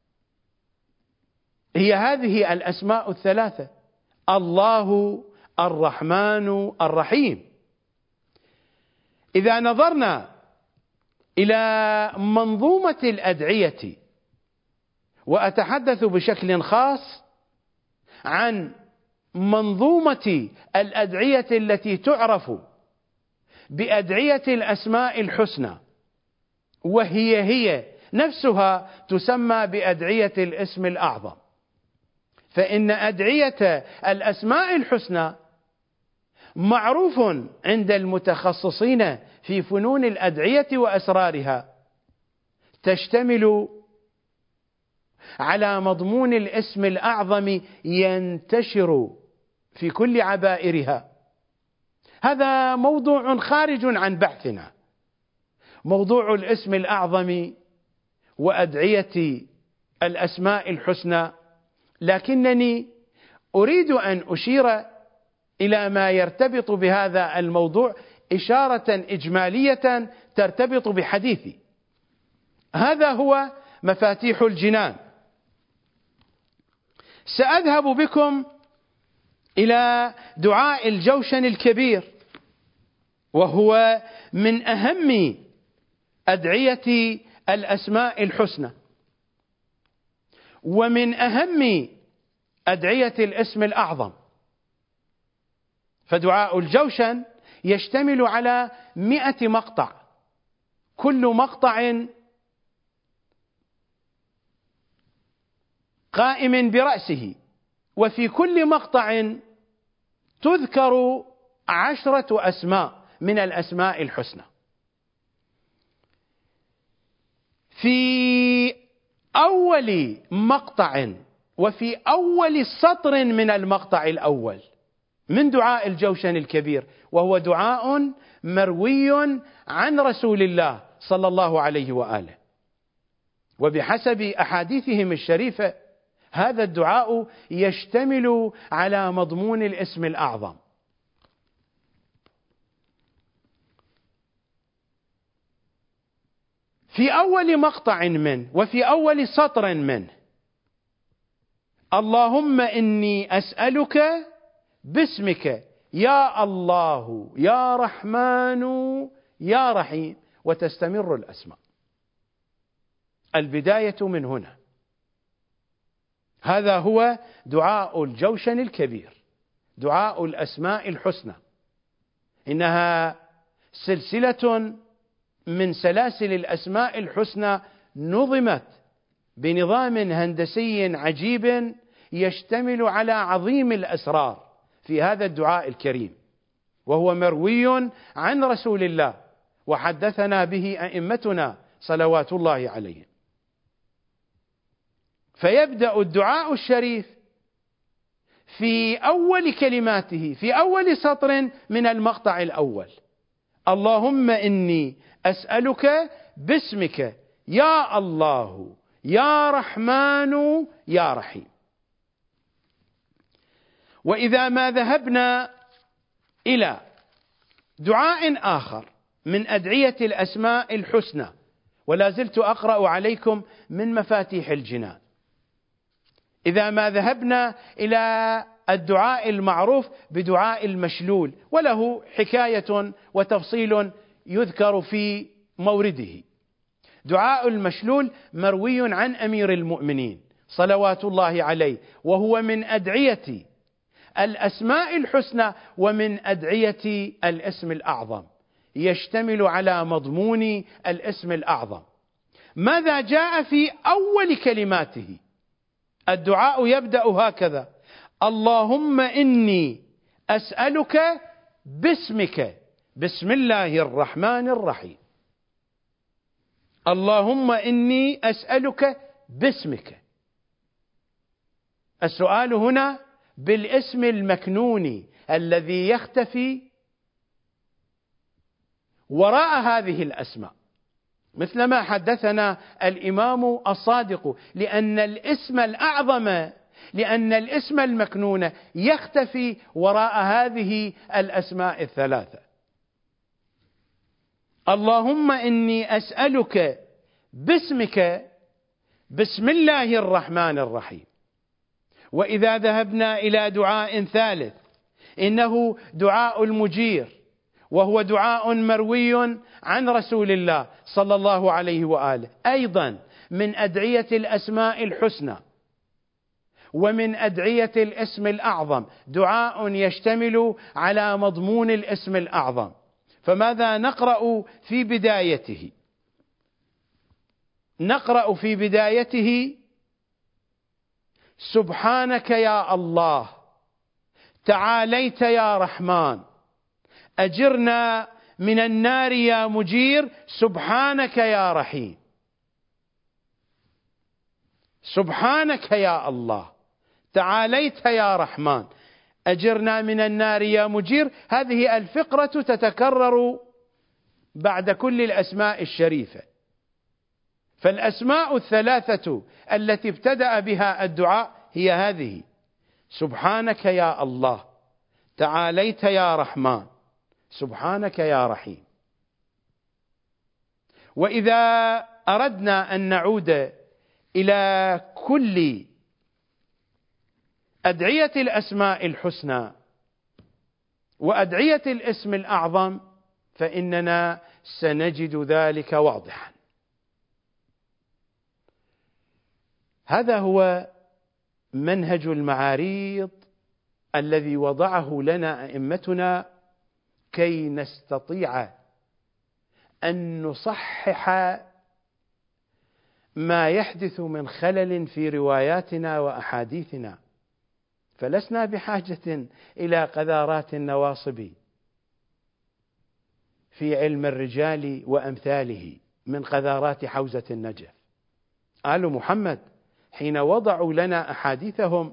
هي هذه الأسماء الثلاثة: الله، الرحمن، الرحيم. إذا نظرنا إلى منظومة الأدعية، وأتحدث بشكل خاص عن منظومة الأدعية التي تعرف بأدعية الأسماء الحسنى، وهي هي نفسها تسمى بأدعية الاسم الأعظم، فإن أدعية الأسماء الحسنى معروف عند المتخصصين في فنون الأدعية وأسرارها، تشتمل على مضمون الاسم الأعظم ينتشر في كل عبائرها. هذا موضوع خارج عن بحثنا، موضوع الاسم الأعظم وأدعية الأسماء الحسنى، لكنني أريد أن أشير إلى ما يرتبط بهذا الموضوع إشارة إجمالية ترتبط بحديثي. هذا هو مفاتيح الجنان. سأذهب بكم إلى دعاء الجوشن الكبير، وهو من أهم أدعية الأسماء الحسنى ومن أهم أدعية الاسم الأعظم. فدعاء الجوشن يشتمل على مئة مقطع، كل مقطع قائم برأسه، وفي كل مقطع تذكر عشرة أسماء من الأسماء الحسنى. في أول مقطع وفي أول سطر من المقطع الأول من دعاء الجوشن الكبير، وهو دعاء مروي عن رسول الله صلى الله عليه وآله، وبحسب أحاديثهم الشريفة هذا الدعاء يشتمل على مضمون الاسم الأعظم. في أول مقطع منه وفي أول سطر منه: اللهم إني أسألك باسمك يا الله يا رحمن يا رحيم، وتستمر الأسماء. البداية من هنا. هذا هو دعاء الجوشن الكبير، دعاء الأسماء الحسنى. إنها سلسلة من سلاسل الأسماء الحسنى نظمت بنظام هندسي عجيب يشتمل على عظيم الأسرار في هذا الدعاء الكريم، وهو مروي عن رسول الله وحدثنا به أئمتنا صلوات الله عليهم. فيبدأ الدعاء الشريف في أول كلماته في أول سطر من المقطع الأول: اللهم إني أسألك باسمك يا الله يا رحمن يا رحيم. وإذا ما ذهبنا إلى دعاء آخر من أدعية الأسماء الحسنى، ولا زلت أقرأ عليكم من مفاتيح الجنان، إذا ما ذهبنا إلى الدعاء المعروف بدعاء المشلول، وله حكاية وتفصيل يذكر في مورده. دعاء المشلول مروي عن أمير المؤمنين صلوات الله عليه، وهو من أدعية الأسماء الحسنى ومن أدعية الاسم الأعظم، يشتمل على مضمون الاسم الأعظم. ماذا جاء في أول كلماته؟ الدعاء يبدأ هكذا: اللهم إني أسألك باسمك بسم الله الرحمن الرحيم. اللهم إني أسألك باسمك. السؤال هنا بالاسم المكنون الذي يختفي وراء هذه الأسماء، مثل ما حدثنا الإمام الصادق، لأن الاسم الأعظم لأن الاسم المكنون يختفي وراء هذه الأسماء الثلاثة. اللهم إني أسألك باسمك بسم الله الرحمن الرحيم. وإذا ذهبنا إلى دعاء ثالث، إنه دعاء المجير، وهو دعاء مروي عن رسول الله صلى الله عليه وآله، أيضا من أدعية الأسماء الحسنى ومن أدعية الاسم الأعظم، دعاء يشتمل على مضمون الاسم الأعظم. فماذا نقرأ في بدايته؟ نقرأ في بدايته: سبحانك يا الله، تعاليت يا رحمن، أجرنا من النار يا مجير، سبحانك يا رحيم. سبحانك يا الله، تعاليت يا رحمن، أجرنا من النار يا مجير. هذه الفقرة تتكرر بعد كل الأسماء الشريفة. فالأسماء الثلاثة التي ابتدأ بها الدعاء هي هذه: سبحانك يا الله، تعاليت يا رحمن، سبحانك يا رحيم. وإذا أردنا أن نعود إلى كل أدعية الأسماء الحسنى وأدعية الاسم الأعظم فإننا سنجد ذلك واضحا. هذا هو منهج المعاريض الذي وضعه لنا أئمتنا كي نستطيع أن نصحح ما يحدث من خلل في رواياتنا وأحاديثنا. فلسنا بحاجة إلى قذارات النواصب في علم الرجال وأمثاله من قذارات حوزة النجف. آل محمد حين وضعوا لنا أحاديثهم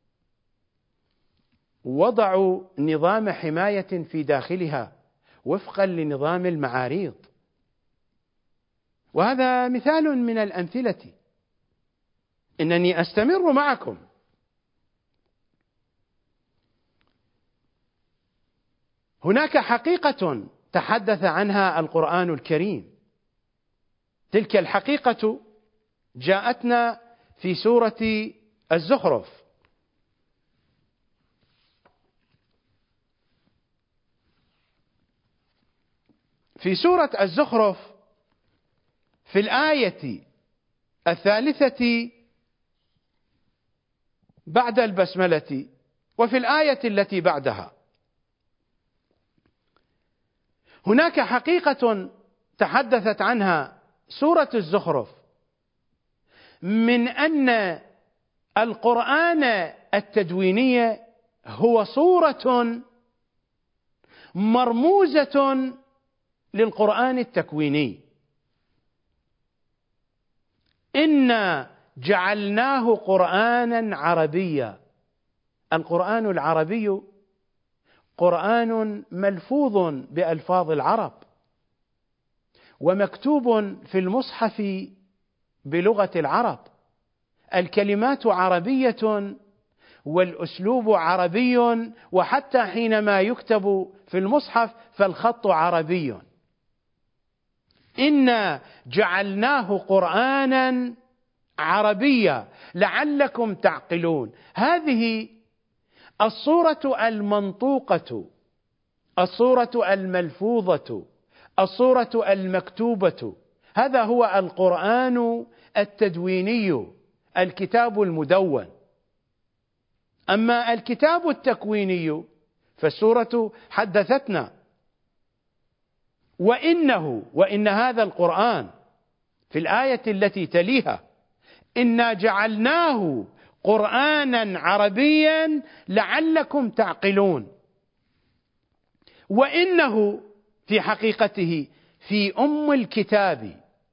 وضعوا نظام حماية في داخلها وفقا لنظام المعاريض، وهذا مثال من الأمثلة. إنني أستمر معكم. هناك حقيقة تحدث عنها القرآن الكريم، تلك الحقيقة جاءتنا في سورة الزخرف. في سورة الزخرف في الآية الثالثة بعد البسملة وفي الآية التي بعدها هناك حقيقة تحدثت عنها سورة الزخرف، من أن القرآن التدويني هو صورة مرموزة للقرآن التكويني. إنا جعلناه قرآنا عربيا. القرآن العربي قرآن ملفوظ بألفاظ العرب ومكتوب في المصحف بلغة العرب، الكلمات عربية والأسلوب عربي، وحتى حينما يكتب في المصحف فالخط عربي. إنا جعلناه قرآنا عربيا لعلكم تعقلون. هذه الصورة المنطوقة، الصورة الملفوظة، الصورة المكتوبة، هذا هو القرآن التدويني، الكتاب المدون. أما الكتاب التكويني فالسورة حدثتنا وإنه وإن هذا القرآن في الآية التي تليها إنا جعلناه قرآنا عربيا لعلكم تعقلون. وإنه في حقيقته في أم الكتاب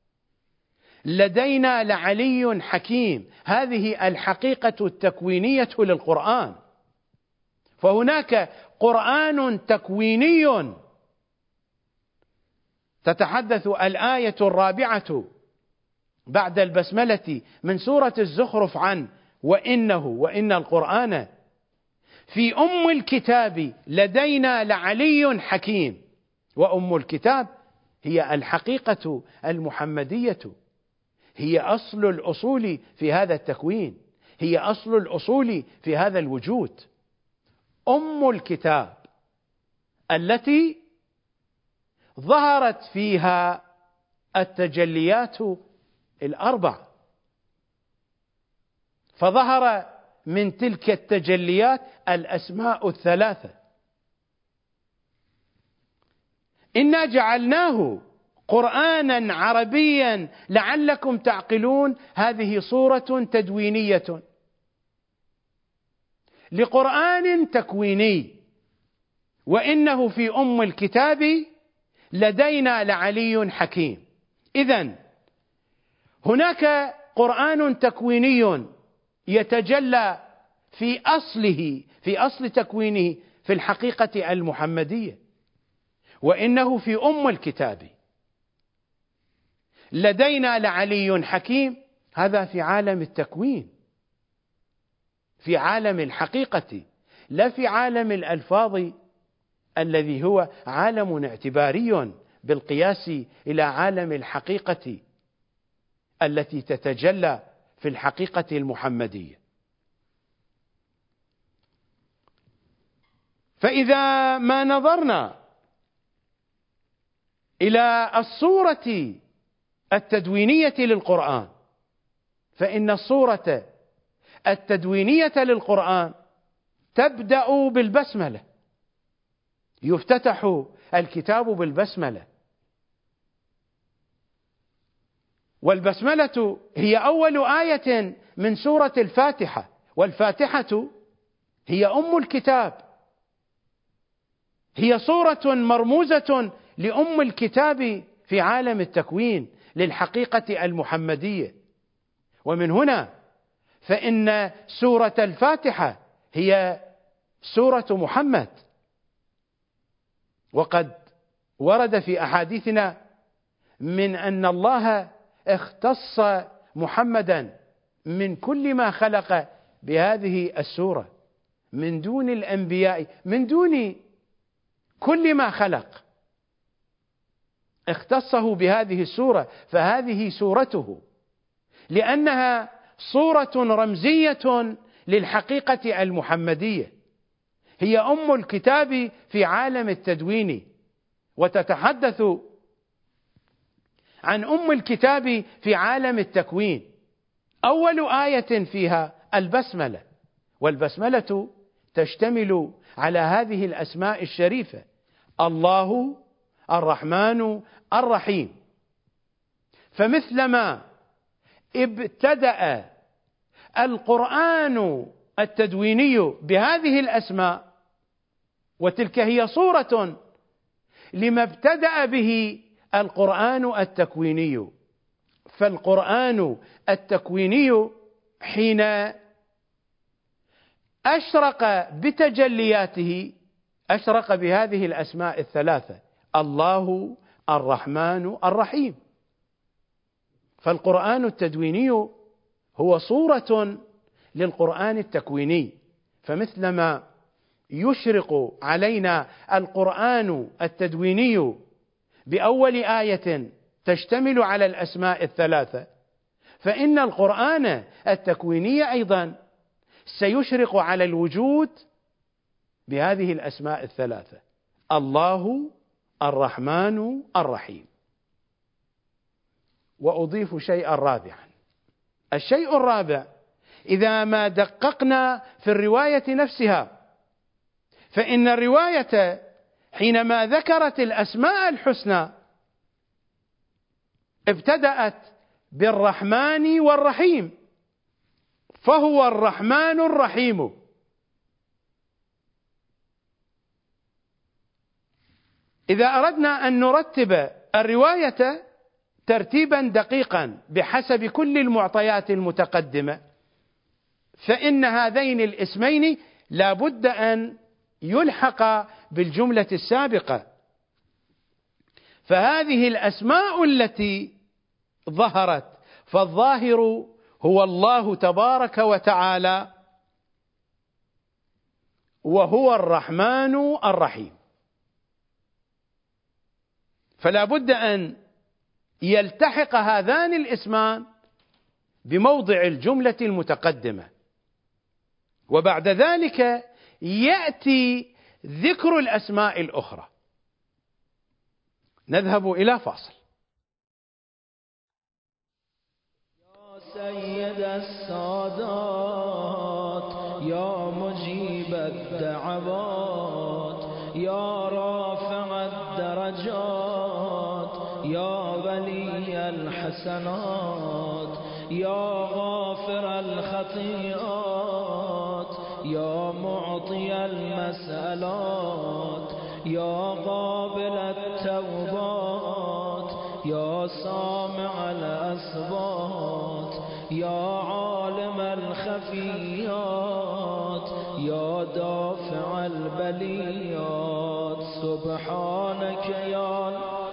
لدينا لعلي حكيم. هذه الحقيقة التكوينية للقرآن. فهناك قرآن تكويني تتحدث الآية الرابعة بعد البسملة من سورة الزخرف عن وإنه وإن القرآن في أم الكتاب لدينا لعلي حكيم. وأم الكتاب هي الحقيقة المحمدية، هي أصل الأصول في هذا التكوين، هي أصل الأصول في هذا الوجود. أم الكتاب التي ظهرت فيها التجليات الأربع، فظهر من تلك التجليات الأسماء الثلاثة. إنا جعلناه قرآنا عربيا لعلكم تعقلون. هذه صورة تدوينية لقرآن تكويني، وإنه في أم الكتاب لدينا لعلي حكيم. إذن هناك قرآن تكويني يتجلى في أصله في أصل تكوينه في الحقيقة المحمدية، وإنه في أم الكتاب لدينا لعلي حكيم. هذا في عالم التكوين، في عالم الحقيقة، لا في عالم الألفاظ الذي هو عالم اعتباري بالقياس إلى عالم الحقيقة التي تتجلى في الحقيقة المحمدية. فإذا ما نظرنا إلى الصورة التدوينية للقرآن، فإن الصورة التدوينية للقرآن تبدأ بالبسملة، يفتتح الكتاب بالبسملة، والبسملة هي أول آية من سورة الفاتحة، والفاتحة هي أم الكتاب، هي صورة مرموزة لأم الكتاب في عالم التكوين للحقيقة المحمدية. ومن هنا فإن سورة الفاتحة هي سورة محمد، وقد ورد في أحاديثنا من أن الله اختص محمدا من كل ما خلق بهذه السورة من دون الأنبياء، من دون كل ما خلق اختصه بهذه السورة، فهذه سورته لأنها صورة رمزية للحقيقة المحمدية، هي أم الكتاب في عالم التدوين، وتتحدث عن أم الكتاب في عالم التكوين. أول آية فيها البسملة، والبسملة تشتمل على هذه الأسماء الشريفة: الله، الرحمن، الرحيم. فمثلما ابتدأ القرآن التدويني بهذه الأسماء، وتلك هي صورة لما ابتدأ به القرآن التكويني، فالقرآن التكويني حين أشرق بتجلياته أشرق بهذه الأسماء الثلاثة: الله، الرحمن، الرحيم. فالقرآن التدويني هو صورة للقرآن التكويني، فمثلما يشرق علينا القرآن التدويني بأول آية تشتمل على الأسماء الثلاثة، فإن القرآن التكويني أيضا سيشرق على الوجود بهذه الأسماء الثلاثة: الله، الرحمن، الرحيم. وأضيف شيئا رابعا. الشيء الرابع: إذا ما دققنا في الرواية نفسها، فإن الرواية حينما ذكرت الأسماء الحسنى ابتدأت بالرحمن والرحيم، فهو الرحمن الرحيم. إذا أردنا أن نرتب الرواية ترتيبا دقيقا بحسب كل المعطيات المتقدمة، فإن هذين الاسمين لا بد أن يلحق بالجملة السابقة، فهذه الأسماء التي ظهرت، فالظاهر هو الله تبارك وتعالى، وهو الرحمن الرحيم، فلا بد أن يلتحق هذان الاسمان بموضع الجملة المتقدمة، وبعد ذلك يأتي ذكر الأسماء الأخرى. نذهب إلى فاصل. يا سيد السادات، يا مجيب الدعوات، يا رافع الدرجات، يا ولي الحسنات، يا غافر الخطيئات، يا معطي المسألات يا قابل التوبات يا سامع الأصوات يا عالم الخفيات يا دافع البليات سبحانك يا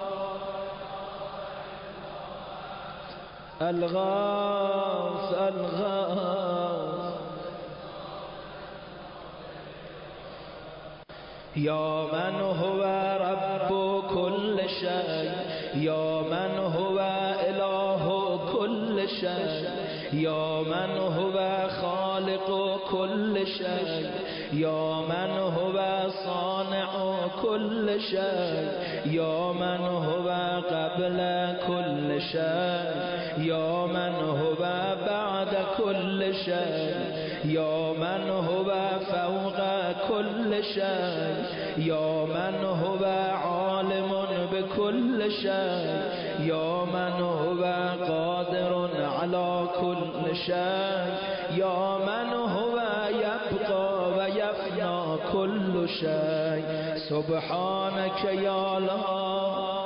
الغاث الغاث يا من هو رب كل شيء يا من هو إله كل شيء يا من هو خالق كل شيء يا من هو صانع كل شيء يا من هو قبل كل شيء يا من هو بعد كل شيء يا من هو فوق كل شيء يا من هو عالم بكل شيء يا من هو قادر على كل شيء يا من هو يبقى ويفنى كل شيء سبحانك يا الله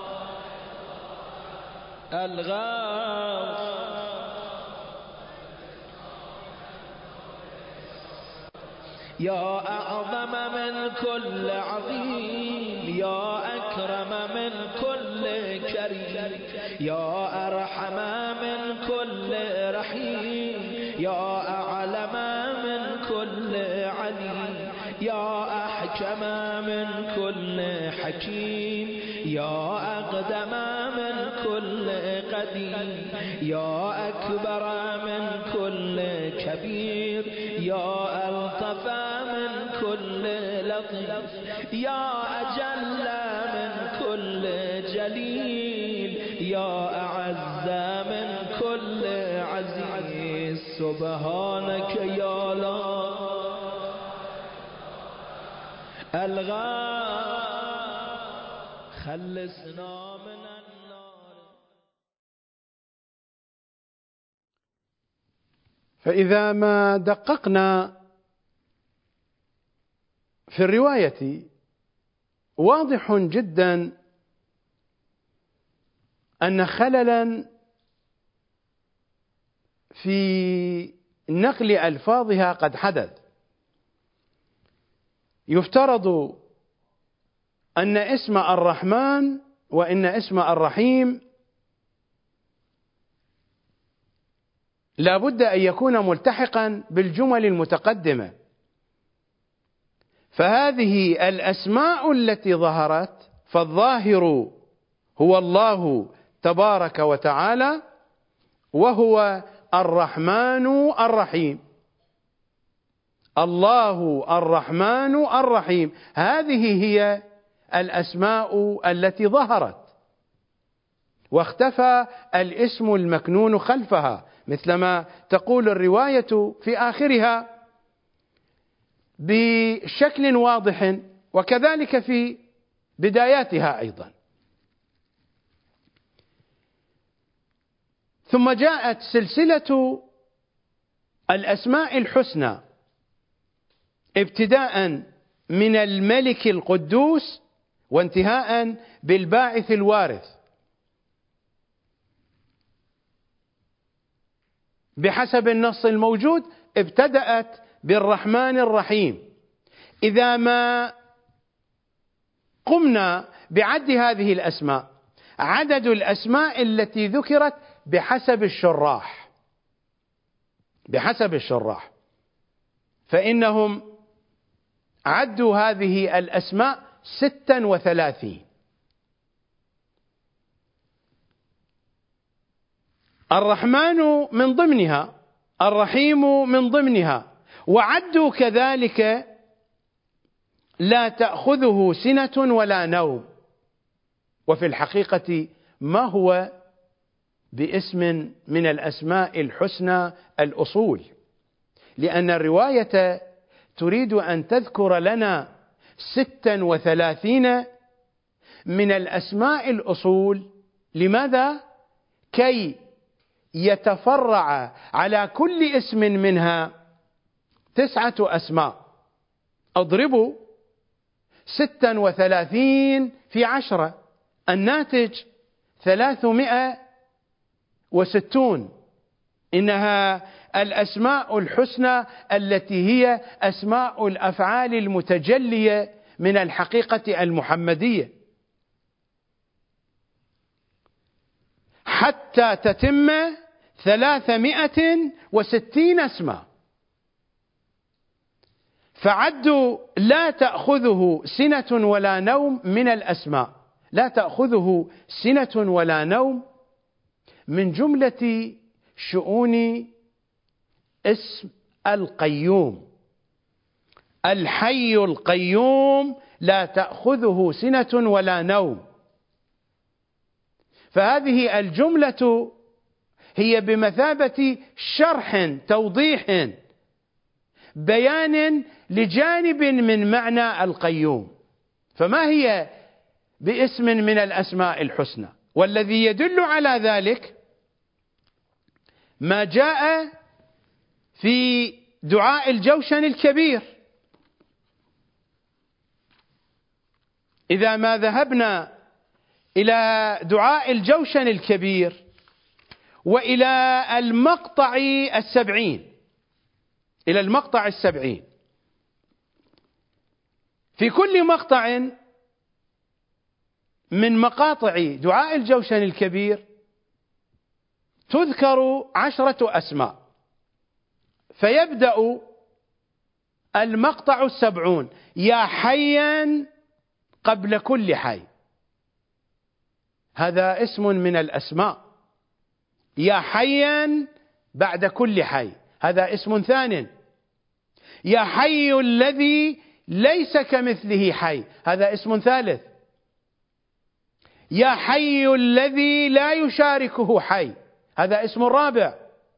الغاث يا أعظم من كل عظيم يا أكرم من كل كريم يا أرحم من كل رحيم يا أعلم من كل عليم يا أحكم من كل حكيم يا أقدم من كل قديم يا أكبر من كل كبير يا ألطف من كل لطيف يا أجل من كل جليل يا أعز من كل عزيز سبحانك يا الله الغاث خلصنا من النار. فإذا ما دققنا في الرواية واضح جدا أن خللا في نقل ألفاظها قد حدث. يفترض أن اسم الرحمن وإن اسم الرحيم لا بد أن يكون ملتحقا بالجمل المتقدمة، فهذه الأسماء التي ظهرت فالظاهر هو الله تبارك وتعالى وهو الرحمن الرحيم. الله الرحمن الرحيم، هذه هي الأسماء التي ظهرت، واختفى الاسم المكنون خلفها، مثلما تقول الرواية في آخرها بشكل واضح، وكذلك في بداياتها أيضا. ثم جاءت سلسلة الأسماء الحسنى ابتداء من الملك القدوس وانتهاء بالباعث الوارث، بحسب النص الموجود ابتدأت بالرحمن الرحيم. إذا ما قمنا بعد هذه الأسماء، عدد الأسماء التي ذكرت بحسب الشراح بحسب الشراح فإنهم عدوا هذه الأسماء ستا وثلاثين. الرحمن من ضمنها، الرحيم من ضمنها، وعدوا كذلك لا تأخذه سنة ولا نوم، وفي الحقيقة ما هو باسم من الأسماء الحسنى الأصول، لأن الرواية تريد أن تذكر لنا ستا وثلاثين من الأسماء الأصول. لماذا؟ كي يتفرع على كل اسم منها تسعة أسماء، اضربوا ستا وثلاثين في عشرة، الناتج ثلاثمائة وستون. إنها الأسماء الحسنى التي هي أسماء الأفعال المتجلية من الحقيقة المحمدية، حتى تتم ثلاثمائة وستين اسما. فعدوا لا تأخذه سنة ولا نوم من الأسماء، لا تأخذه سنة ولا نوم من جملة شؤون اسم القيوم. الحي القيوم لا تأخذه سنة ولا نوم. فهذه الجملة هي بمثابة شرح، توضيح، بيان لجانب من معنى القيوم. فما هي باسم من الأسماء الحسنى؟ والذي يدل على ذلك ما جاء في دعاء الجوشن الكبير. إذا ما ذهبنا إلى دعاء الجوشن الكبير وإلى المقطع السبعين، إلى المقطع السبعين، في كل مقطع من مقاطع دعاء الجوشن الكبير تذكر عشرة أسماء. فيبدأ المقطع السبعون: يا حيا قبل كل حي، هذا اسم من الأسماء. يا حيا بعد كل حي، هذا اسم ثان. يا حي الذي ليس كمثله حي، هذا اسم ثالث. يا حي الذي لا يشاركه حي، هذا اسم رابع.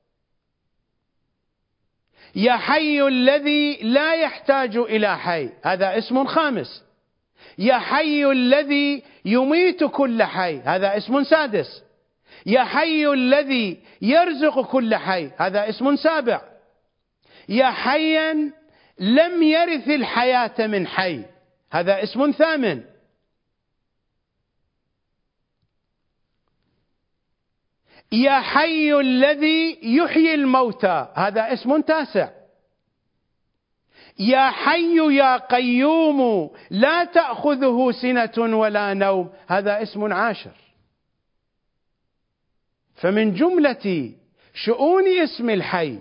يا حي الذي لا يحتاج إلى حي، هذا اسم خامس. يا حي الذي يميت كل حي، هذا اسم سادس. يا حي الذي يرزق كل حي، هذا اسم سابع. يا حيا لم يرث الحياة من حي، هذا اسم ثامن. يا حي الذي يحيي الموتى، هذا اسم تاسع. يا حي يا قيوم لا تأخذه سنة ولا نوم، هذا اسم عاشر. فمن جملة شؤون اسم الحي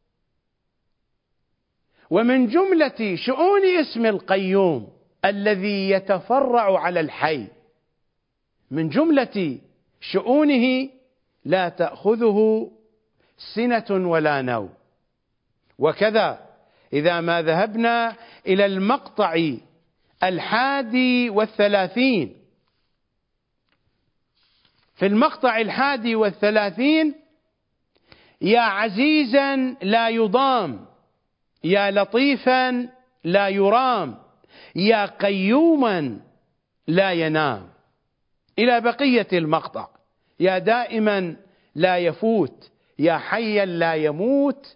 ومن جملة شؤون اسم القيوم الذي يتفرع على الحي، من جملة شؤونه لا تأخذه سنة ولا نوم. وكذا إذا ما ذهبنا إلى المقطع الحادي والثلاثين، في المقطع الحادي والثلاثين: يا عزيزا لا يضام، يا لطيفا لا يرام، يا قيوما لا ينام، إلى بقية المقطع: يا دائما لا يفوت، يا حيا لا يموت،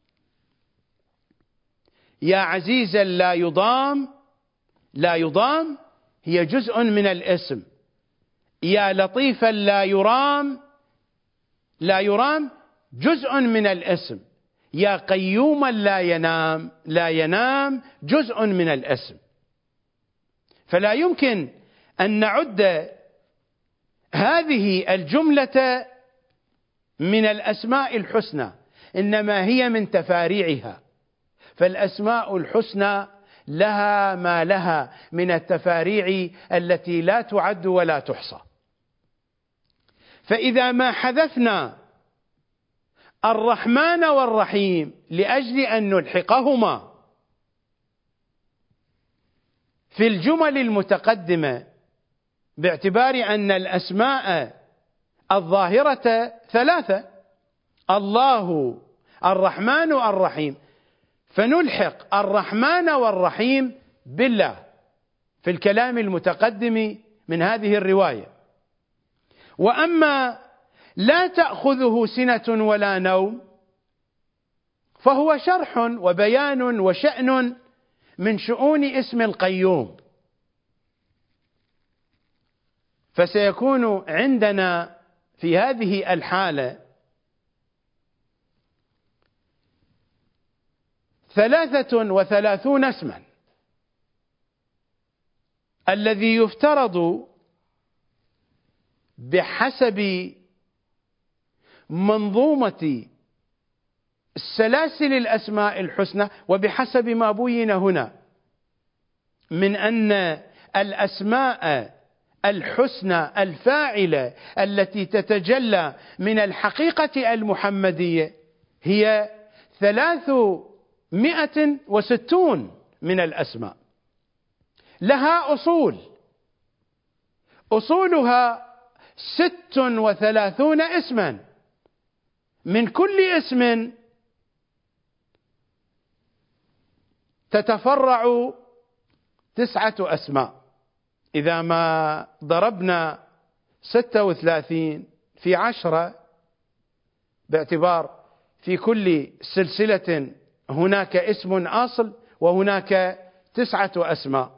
يا عزيزا لا يضام. لا يضام هي جزء من الاسم. يا لطيفا لا يرام، لا يرام جزء من الاسم. يا قيوما لا ينام، لا ينام جزء من الاسم. فلا يمكن أن نعد هذه الجملة من الأسماء الحسنى، إنما هي من تفاريعها. فالأسماء الحسنى لها ما لها من التفاريع التي لا تعد ولا تحصى. فإذا ما حذفنا الرحمن والرحيم لأجل أن نلحقهما في الجمل المتقدمة، باعتبار أن الأسماء الظاهرة ثلاثة: الله، الرحمن، الرحيم، فنلحق الرحمن والرحيم بالله في الكلام المتقدم من هذه الرواية. وأما لا تأخذه سنة ولا نوم فهو شرح وبيان وشأن من شؤون اسم القيوم. فسيكون عندنا في هذه الحالة ثلاثة وثلاثون اسما، الذي يفترض بحسب منظومة السلاسل الأسماء الحسنى وبحسب ما بين هنا من أن الأسماء الحسنى الفاعلة التي تتجلى من الحقيقة المحمدية هي ثلاثمائة وستون من الأسماء، لها أصول، أصولها ست وثلاثون اسما، من كل اسم تتفرع تسعة أسماء. إذا ما ضربنا ستة وثلاثين في عشرة، باعتبار في كل سلسلة هناك اسم أصل وهناك تسعة أسماء،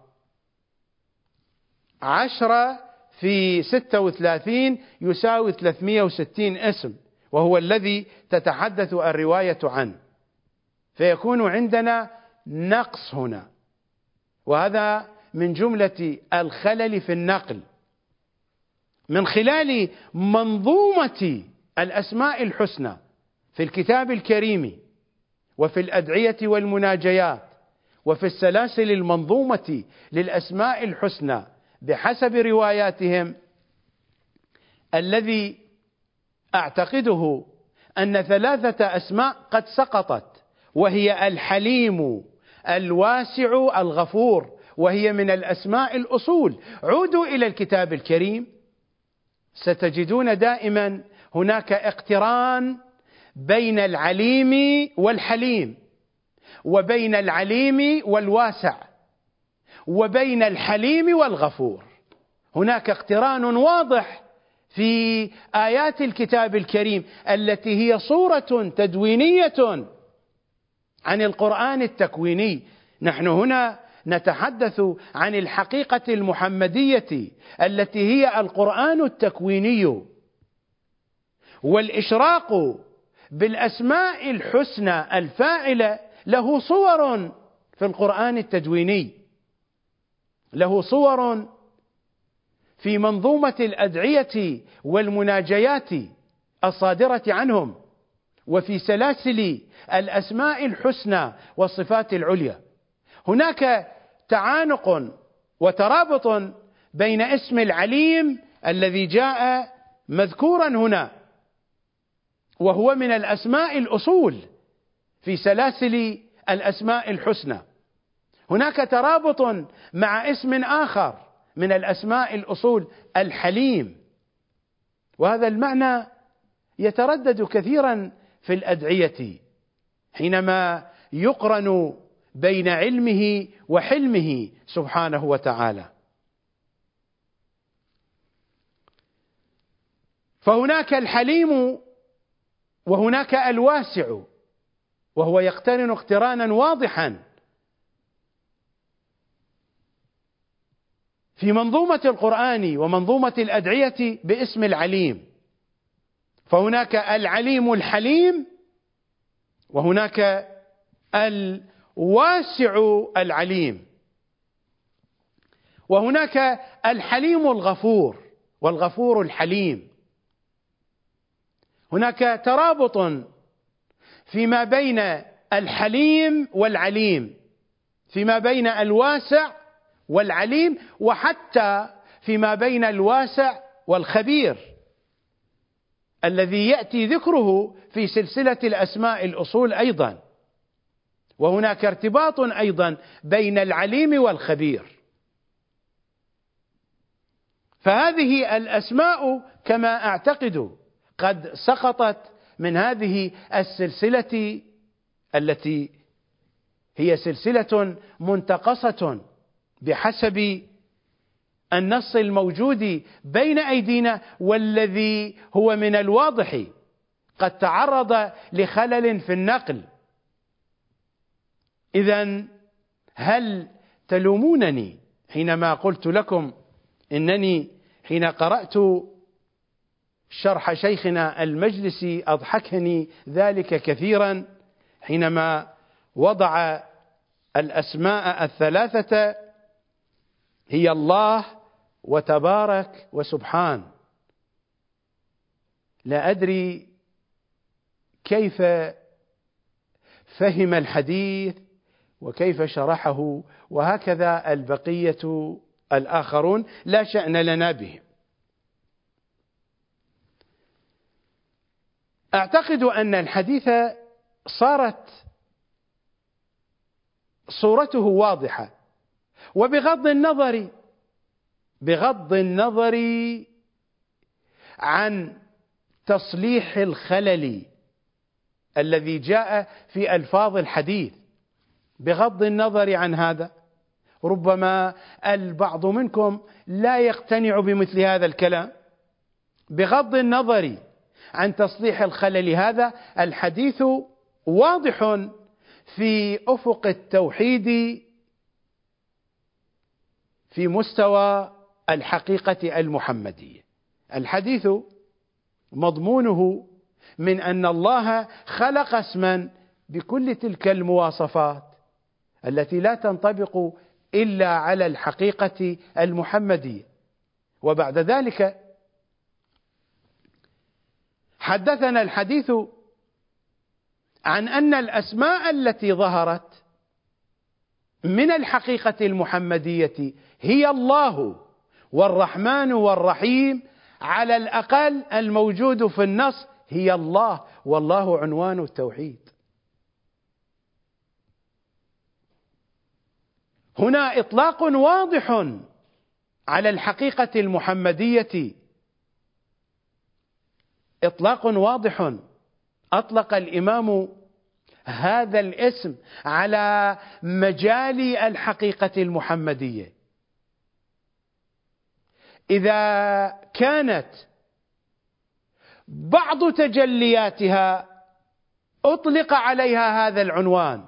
عشرة في ستة وثلاثين يساوي ثلاثمائة وستين اسم، وهو الذي تتحدث الرواية عنه، فيكون عندنا نقص هنا، وهذا من جملة الخلل في النقل. من خلال منظومة الأسماء الحسنى في الكتاب الكريم وفي الأدعية والمناجيات وفي السلاسل المنظومة للأسماء الحسنى بحسب رواياتهم، الذي أعتقده أن ثلاثة أسماء قد سقطت، وهي الحليم، الواسع، الغفور، وهي من الأسماء الأصول. عودوا إلى الكتاب الكريم ستجدون دائما هناك اقتران بين العليم والحليم، وبين العليم والواسع، وبين الحليم والغفور. هناك اقتران واضح في آيات الكتاب الكريم التي هي صورة تدوينية عن القرآن التكويني. نحن هنا نتحدث عن الحقيقة المحمدية التي هي القرآن التكويني، والإشراق بالأسماء الحسنى الفاعلة له صور في القرآن التدويني، له صور في منظومة الأدعية والمناجيات الصادرة عنهم، وفي سلاسل الأسماء الحسنى والصفات العليا. هناك تعانق وترابط بين اسم العليم الذي جاء مذكورا هنا، وهو من الأسماء الأصول في سلاسل الأسماء الحسنى. هناك ترابط مع اسم آخر من الأسماء الأصول، الحليم، وهذا المعنى يتردد كثيرا في الأدعية حينما يقرن بين علمه وحلمه سبحانه وتعالى. فهناك الحليم وهناك الواسع، وهو يقترن اقترانا واضحا في منظومة القرآن ومنظومة الأدعية باسم العليم. فهناك العليم الحليم، وهناك الواسع العليم، وهناك الحليم الغفور والغفور الحليم. هناك ترابط فيما بين الحليم والعليم، فيما بين الواسع والعليم، وحتى فيما بين الواسع والخبير الذي يأتي ذكره في سلسلة الأسماء الأصول أيضا. وهناك ارتباط أيضا بين العليم والخبير. فهذه الأسماء كما أعتقد قد سقطت من هذه السلسلة التي هي سلسلة منتقصة بحسب النص الموجود بين أيدينا، والذي هو من الواضح قد تعرض لخلل في النقل. إذن هل تلومونني حينما قلت لكم إنني حين قرأت شرح شيخنا المجلسي أضحكني ذلك كثيرا حينما وضع الأسماء الثلاثة هي الله وتبارك وسبحان؟ لا أدري كيف فهم الحديث وكيف شرحه، وهكذا البقية الآخرون لا شأن لنا بهم. أعتقد أن الحديث صارت صورته واضحة، وبغض النظر بغض النظر عن تصليح الخلل الذي جاء في ألفاظ الحديث، بغض النظر عن هذا، ربما البعض منكم لا يقتنع بمثل هذا الكلام. بغض النظر عن تصليح الخلل هذا، الحديث واضح في أفق التوحيد في مستوى الحقيقة المحمدية. الحديث مضمونه من أن الله خلق اسما بكل تلك المواصفات التي لا تنطبق إلا على الحقيقة المحمدية، وبعد ذلك حدثنا الحديث عن أن الأسماء التي ظهرت من الحقيقة المحمدية هي الله والرحمن والرحيم، على الأقل الموجود في النص هي الله، والله عنوان التوحيد. هنا إطلاق واضح على الحقيقة المحمدية، إطلاق واضح. أطلق الإمام هذا الاسم على مجال الحقيقة المحمدية. إذا كانت بعض تجلياتها أطلق عليها هذا العنوان،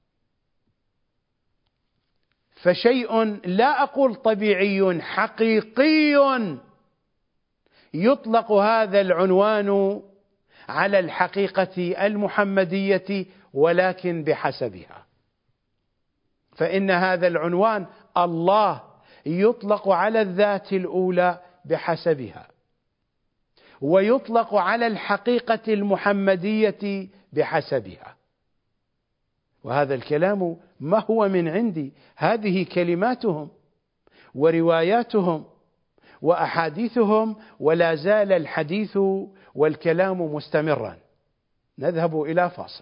فشيء لا أقول طبيعي، حقيقي، يطلق هذا العنوان على الحقيقة المحمدية ولكن بحسبها. فإن هذا العنوان الله يطلق على الذات الأولى بحسبها، ويطلق على الحقيقة المحمدية بحسبها. وهذا الكلام ما هو من عندي، هذه كلماتهم ورواياتهم وأحاديثهم، ولا زال الحديث والكلام مستمرا. نذهب إلى فاصل.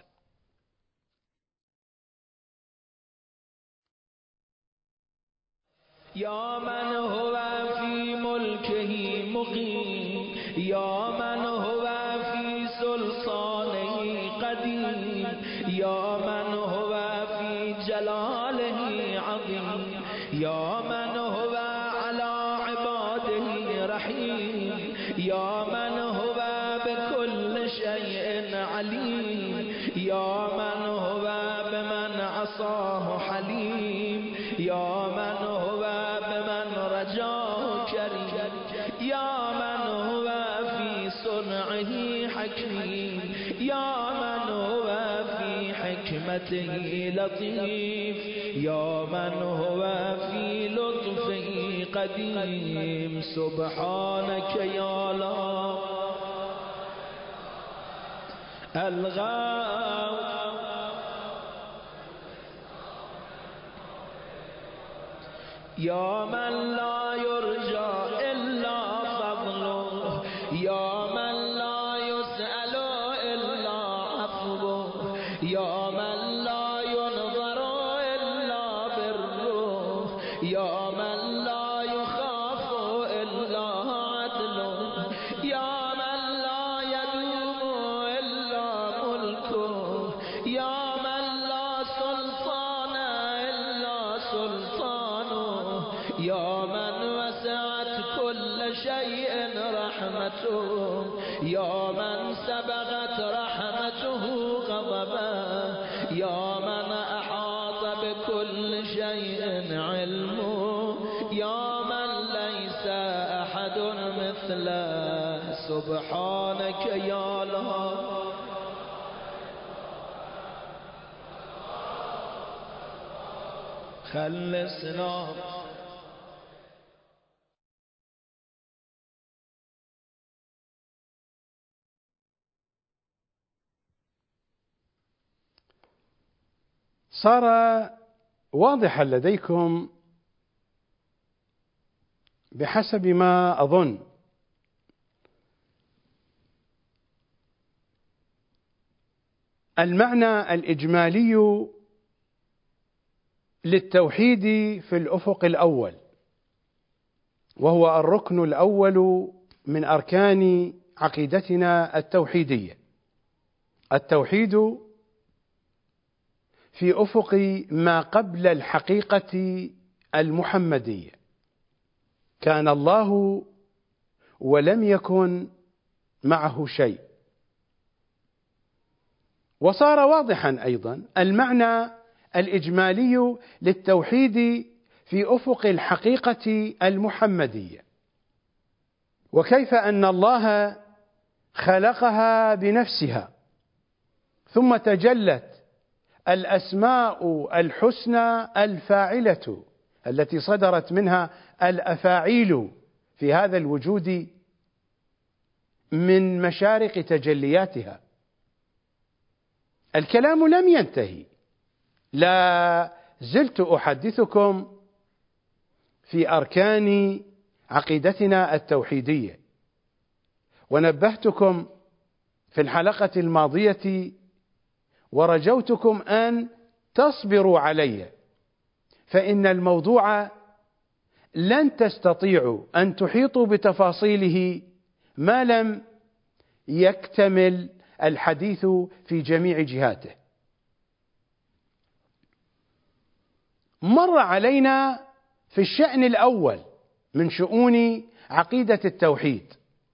يا من هو في ملكه مقيم، يا من هو في سلطانه قديم، يا من هو في جلاله عظيم، يا من هو على عباده رحيم، يا من هو بكل شيء عليم، يا من هو بمن عصاه حليم، يا من هو بمن رجاه كريم، يا من هو في صنعه حكيم، يا من هو في حكمته لطيف، يا من هو في لطفه قديم. سبحانك يا الله الغاو يا من لا يرجى إلا فضله، يا من لا يسأل إلا عفوه، يا من لا ينظر إلا بره، يا من لا يخاف إلا عدله، يا من لا يدوم إلا ملكه، يا من لا سلطان إلا سلطانه، يا من وسعت كل شيء رحمته، يا من سبغت رحمته غضبه، يا من أحاط بكل شيء علم يا من ليس أحد مثله سبحانك يا الله خلصنا. صار واضحا لديكم بحسب ما أظن المعنى الإجمالي للتوحيد في الأفق الأول، وهو الركن الأول من أركان عقيدتنا التوحيدية. التوحيد في أفق ما قبل الحقيقة المحمدية، كان الله ولم يكن معه شيء. وصار واضحا أيضا المعنى الإجمالي للتوحيد في أفق الحقيقة المحمدية، وكيف أن الله خلقها بنفسها ثم تجلت الأسماء الحسنى الفاعلة التي صدرت منها الأفاعيل في هذا الوجود من مشارق تجلياتها. الكلام لم ينتهي، لا زلت أحدثكم في أركان عقيدتنا التوحيدية، ونبهتكم في الحلقة الماضية ورجوتكم أن تصبروا علي، فإن الموضوع لن تستطيعوا أن تحيطوا بتفاصيله ما لم يكتمل الحديث في جميع جهاته. مر علينا في الشأن الأول من شؤون عقيدة التوحيد.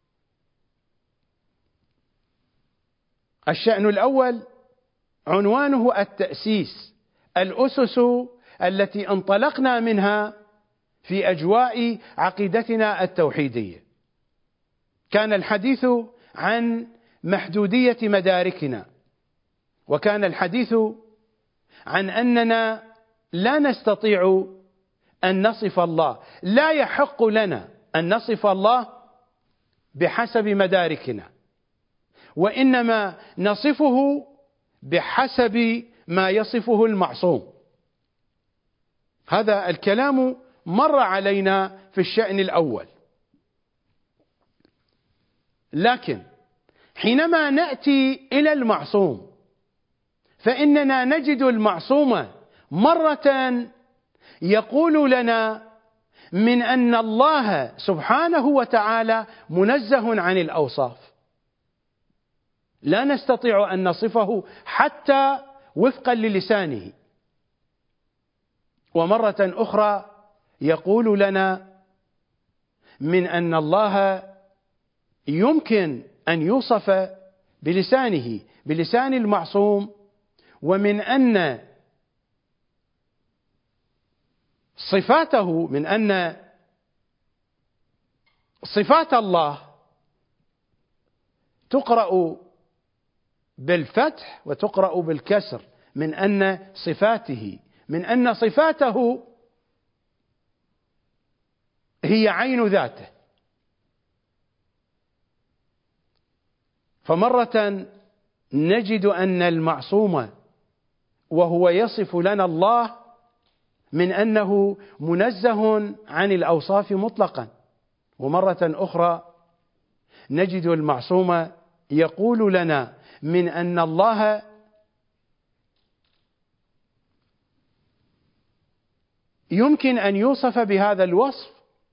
الشأن الأول عنوانه التأسيس، الأسس التي انطلقنا منها في أجواء عقيدتنا التوحيدية. كان الحديث عن محدودية مداركنا، وكان الحديث عن أننا لا نستطيع أن نصف الله، لا يحق لنا أن نصف الله بحسب مداركنا، وإنما نصفه بحسب ما يصفه المعصوم. هذا الكلام مر علينا في الشأن الأول. لكن حينما نأتي إلى المعصوم فإننا نجد المعصوم مرة يقول لنا من أن الله سبحانه وتعالى منزه عن الأوصاف، لا نستطيع أن نصفه حتى وفقا للسانه. ومرة أخرى يقول لنا من أن الله يمكن أن يوصف بلسانه بلسان المعصوم، ومن أن صفاته من أن صفات الله تقرأ بالفتح وتقرأ بالكسر، من أن صفاته من أن صفاته هي عين ذاته. فمرة نجد أن المعصوم وهو يصف لنا الله من أنه منزه عن الأوصاف مطلقا، ومرة أخرى نجد المعصوم يقول لنا من أن الله يمكن أن يوصف بهذا الوصف،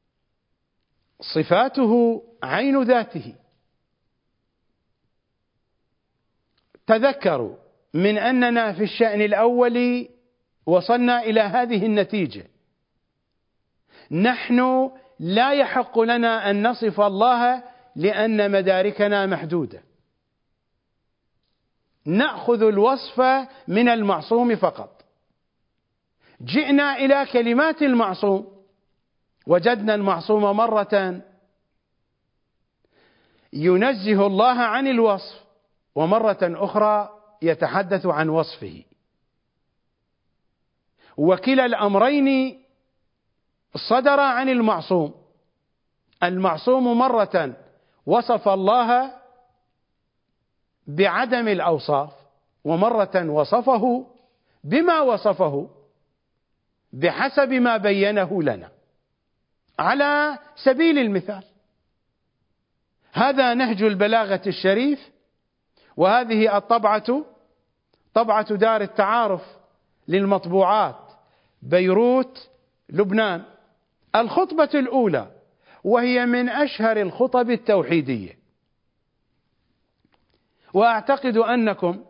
صفاته عين ذاته. تذكروا من أننا في الشأن الأول وصلنا إلى هذه النتيجة: نحن لا يحق لنا أن نصف الله لأن مداركنا محدودة، نأخذ الوصف من المعصوم فقط. جئنا إلى كلمات المعصوم وجدنا المعصوم مرة ينزه الله عن الوصف، ومرة أخرى يتحدث عن وصفه، وكلا الأمرين صدر عن المعصوم. المعصوم مرة وصف الله بعدم الأوصاف، ومرة وصفه بما وصفه بحسب ما بينه لنا. على سبيل المثال، هذا نهج البلاغة الشريف، وهذه الطبعة طبعة دار التعارف للمطبوعات بيروت لبنان، الخطبة الأولى، وهي من أشهر الخطب التوحيدية. وأعتقد أنكم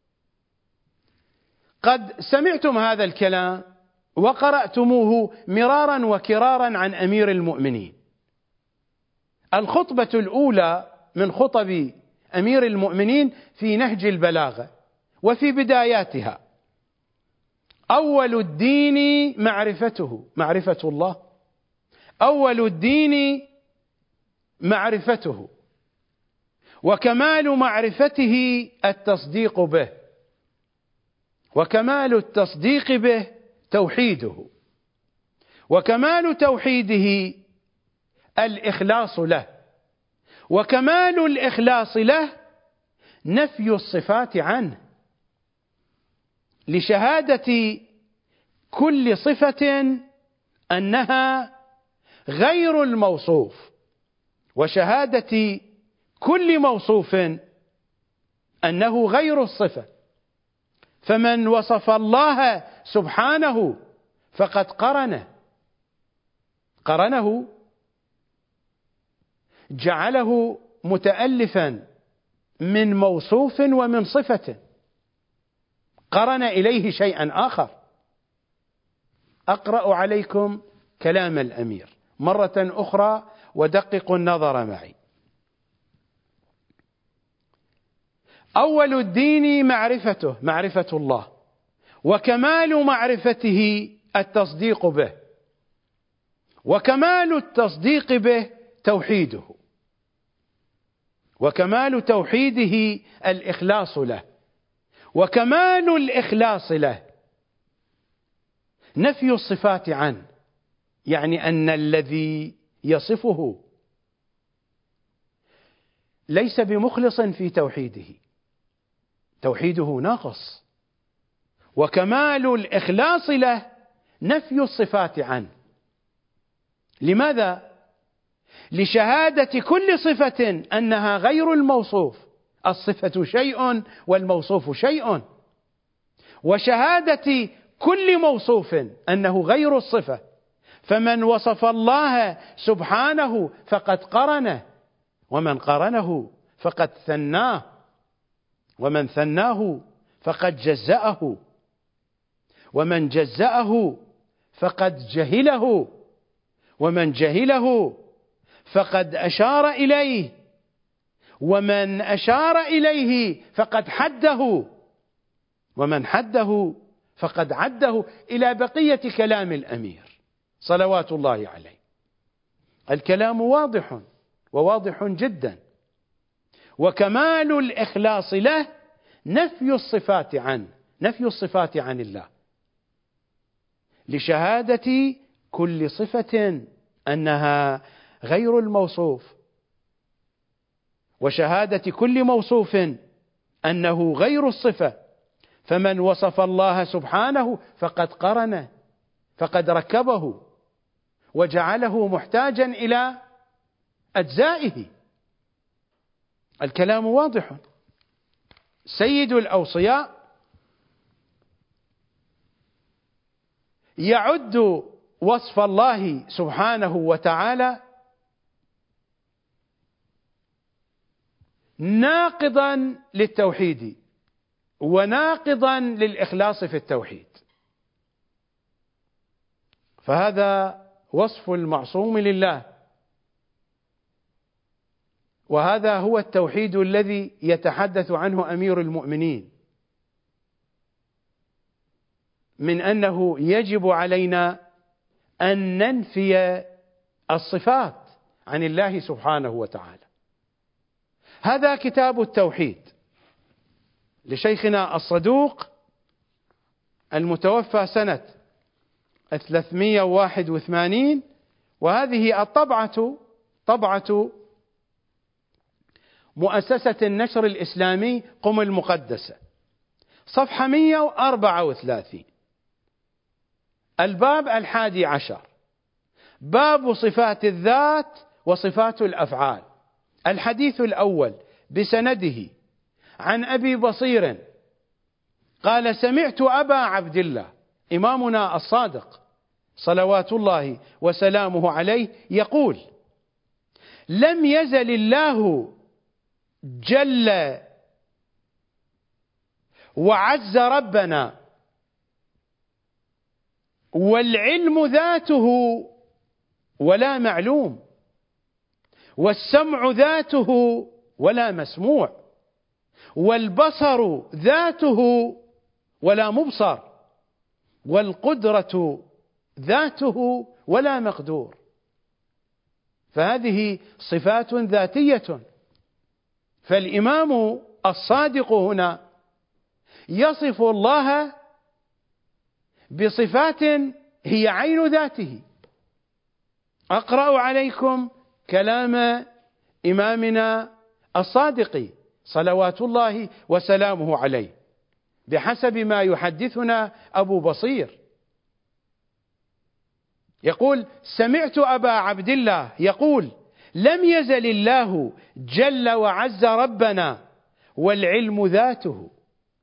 قد سمعتم هذا الكلام وقرأتموه مرارا وكرارا عن أمير المؤمنين. الخطبة الأولى من خطب أمير المؤمنين في نهج البلاغة، وفي بداياتها: أول الدين معرفته، معرفة الله، أول الدين معرفته، وكمال معرفته التصديق به، وكمال التصديق به توحيده، وكمال توحيده الإخلاص له، وكمال الإخلاص له نفي الصفات عنه، لشهادة كل صفة أنها غير الموصوف، وشهادة كل موصوف أنه غير الصفة. فمن وصف الله سبحانه فقد قرنه قرنه جعله متألفا من موصوف ومن صفة، قرن إليه شيئا آخر. أقرأ عليكم كلام الأمير مرة أخرى ودققوا النظر معي. أول الدين معرفته، معرفة الله، وكمال معرفته التصديق به، وكمال التصديق به توحيده، وكمال توحيده الإخلاص له، وكمال الإخلاص له نفي الصفات عنه، يعني أن الذي يصفه ليس بمخلص في توحيده، توحيده ناقص. وكمال الإخلاص له نفي الصفات عنه. لماذا؟ لشهادة كل صفة أنها غير الموصوف، الصفة شيء والموصوف شيء، وشهادة كل موصوف أنه غير الصفة. فمن وصف الله سبحانه فقد قرنه، ومن قرنه فقد ثناه، ومن ثناه فقد جزأه، ومن جزأه فقد جهله، ومن جهله فقد أشار إليه، ومن أشار إليه فقد حده، ومن حده فقد عده، إلى بقية كلام الأمير صلوات الله عليه. الكلام واضح وواضح جدا. وكمال الإخلاص له نفي الصفات عنه، نفي الصفات عن الله، لشهادة كل صفة أنها غير الموصوف، وشهادة كل موصوف أنه غير الصفة. فمن وصف الله سبحانه فقد قرنه، فقد ركبه وجعله محتاجا إلى أجزائه. الكلام واضح. سيد الأوصياء يعد وصف الله سبحانه وتعالى ناقضا للتوحيد وناقضا للإخلاص في التوحيد. فهذا وصف المعصوم لله، وهذا هو التوحيد الذي يتحدث عنه أمير المؤمنين. من أنه يجب علينا أن ننفي الصفات عن الله سبحانه وتعالى. هذا كتاب التوحيد لشيخنا الصدوق المتوفى سنة ثلاثمئة وواحد وثمانين، وهذه الطبعة طبعة مؤسسة النشر الإسلامي قم المقدسة، صفحة مئة وأربعة وثلاثين، الباب الحادي عشر، باب صفات الذات وصفات الأفعال. الحديث الأول بسنده عن أبي بصير قال: سمعت أبا عبد الله إمامنا الصادق صلوات الله وسلامه عليه يقول: لم يزل الله جل وعز ربنا والعلم ذاته ولا معلوم، والسمع ذاته ولا مسموع، والبصر ذاته ولا مبصر، والقدرة ذاته ولا مقدور. فهذه صفات ذاتية. فالإمام الصادق هنا يصف الله بصفات هي عين ذاته. أقرأ عليكم كلام إمامنا الصادق صلوات الله وسلامه عليه بحسب ما يحدثنا أبو بصير. يقول: سمعت أبا عبد الله يقول: لم يزل الله جل وعز ربنا والعلم ذاته.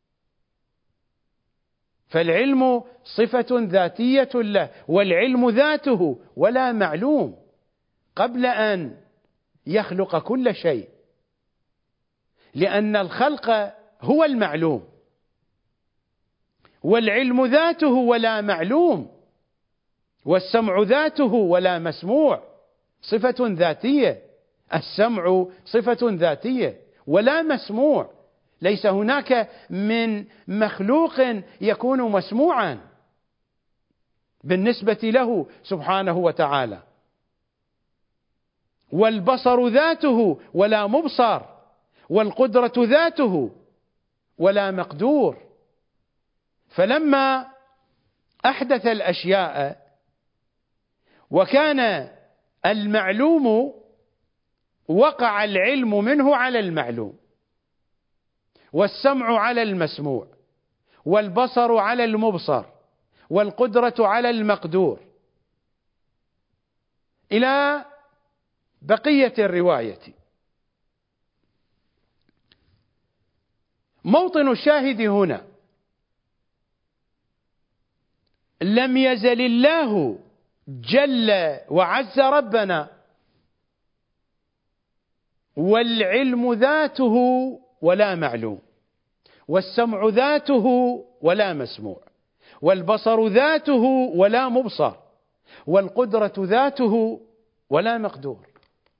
فالعلم صفة ذاتية له، والعلم ذاته ولا معلوم قبل أن يخلق كل شيء، لأن الخلق هو المعلوم، والعلم ذاته ولا معلوم، والسمع ذاته ولا مسموع، صفة ذاتية. السمع صفة ذاتية ولا مسموع، ليس هناك من مخلوق يكون مسموعا بالنسبة له سبحانه وتعالى. والبصر ذاته ولا مبصر، والقدرة ذاته ولا مقدور. فلما أحدث الأشياء وكان المعلوم وقع العلم منه على المعلوم، والسمع على المسموع، والبصر على المبصر، والقدرة على المقدور، إلى بقية الرواية. موطن الشاهد هنا: لم يزل الله جل وعز ربنا والعلم ذاته ولا معلوم، والسمع ذاته ولا مسموع، والبصر ذاته ولا مبصر، والقدرة ذاته ولا مقدور.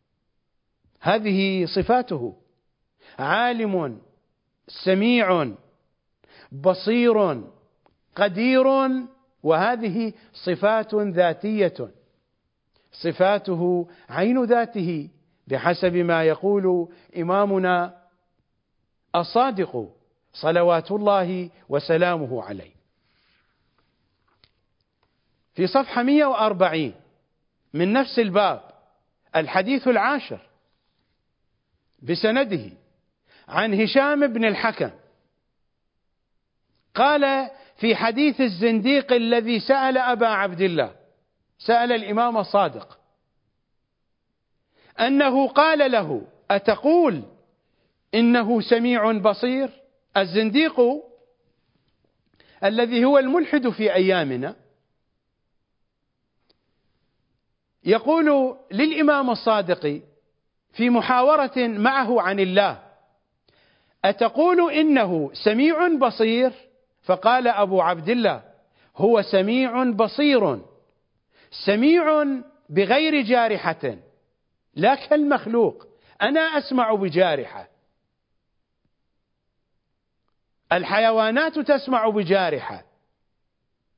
هذه صفاته: عالم، سميع، بصير، قدير. وهذه صفات ذاتية، صفاته عين ذاته بحسب ما يقول إمامنا الصادق صلوات الله وسلامه عليه. في صفحة مئة وأربعين من نفس الباب الحديث العاشر بسنده عن هشام بن الحكم قال: في حديث الزنديق الذي سأل أبا عبد الله، سأل الإمام الصادق، أنه قال له: أتقول إنه سميع بصير؟ الزنديق الذي هو الملحد في أيامنا يقول للإمام الصادق في محاورة معه عن الله: أتقول إنه سميع بصير؟ فقال أبو عبد الله: هو سميع بصير، سميع بغير جارحة لا كالمخلوق، أنا أسمع بجارحة، الحيوانات تسمع بجارحة،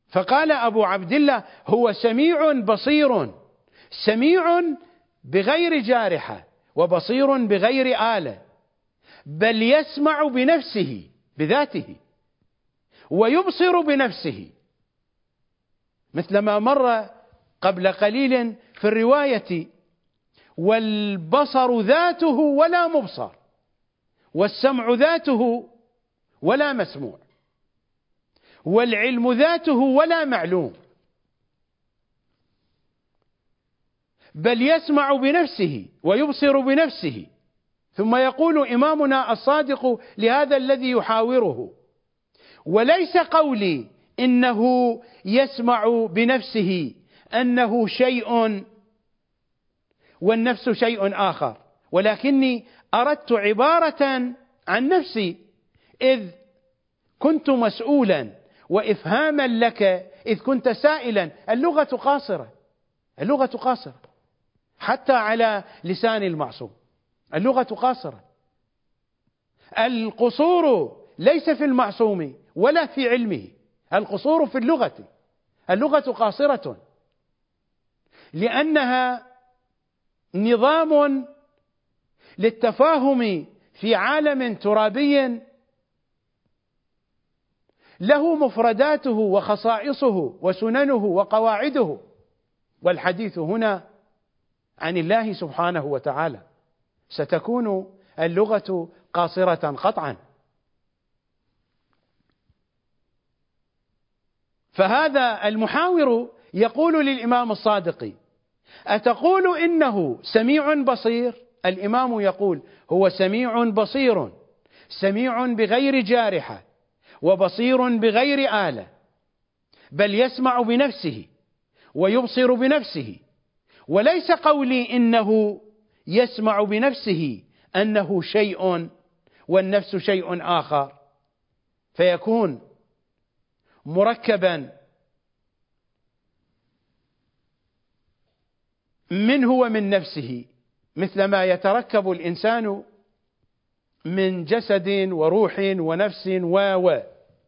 فقال أبو عبد الله: هو سميع بصير، سميع بغير جارحة وبصير بغير آلة، بل يسمع بنفسه بذاته ويبصر بنفسه، مثل ما مر قبل قليل في الرواية: والبصر ذاته ولا مبصر، والسمع ذاته ولا مسموع، والعلم ذاته ولا معلوم، بل يسمع بنفسه ويبصر بنفسه. ثم يقول إمامنا الصادق لهذا الذي يحاوره: وليس قولي إنه يسمع بنفسه أنه شيء والنفس شيء آخر، ولكني أردت عبارة عن نفسي، إذ كنت مسؤولا، وإفهاما لك إذ كنت سائلا. اللغة قاصرة، اللغة قاصرة حتى على لسان المعصوم، اللغة قاصرة. القصور ليس في المعصوم ولا في علمه، القصور في اللغة، اللغة قاصرة لأنها نظام للتفاهم في عالم ترابي له مفرداته وخصائصه وسننه وقواعده، والحديث هنا عن الله سبحانه وتعالى، ستكون اللغة قاصرة قطعا. فهذا المحاور يقول للإمام الصادق: أتقول إنه سميع بصير؟ الإمام يقول: هو سميع بصير، سميع بغير جارحة وبصير بغير آلة، بل يسمع بنفسه ويبصر بنفسه. وليس قولي إنه يسمع بنفسه أنه شيء والنفس شيء آخر، فيكون مركبا منه ومن نفسه، مثل ما يتركب الإنسان من جسد وروح ونفس و و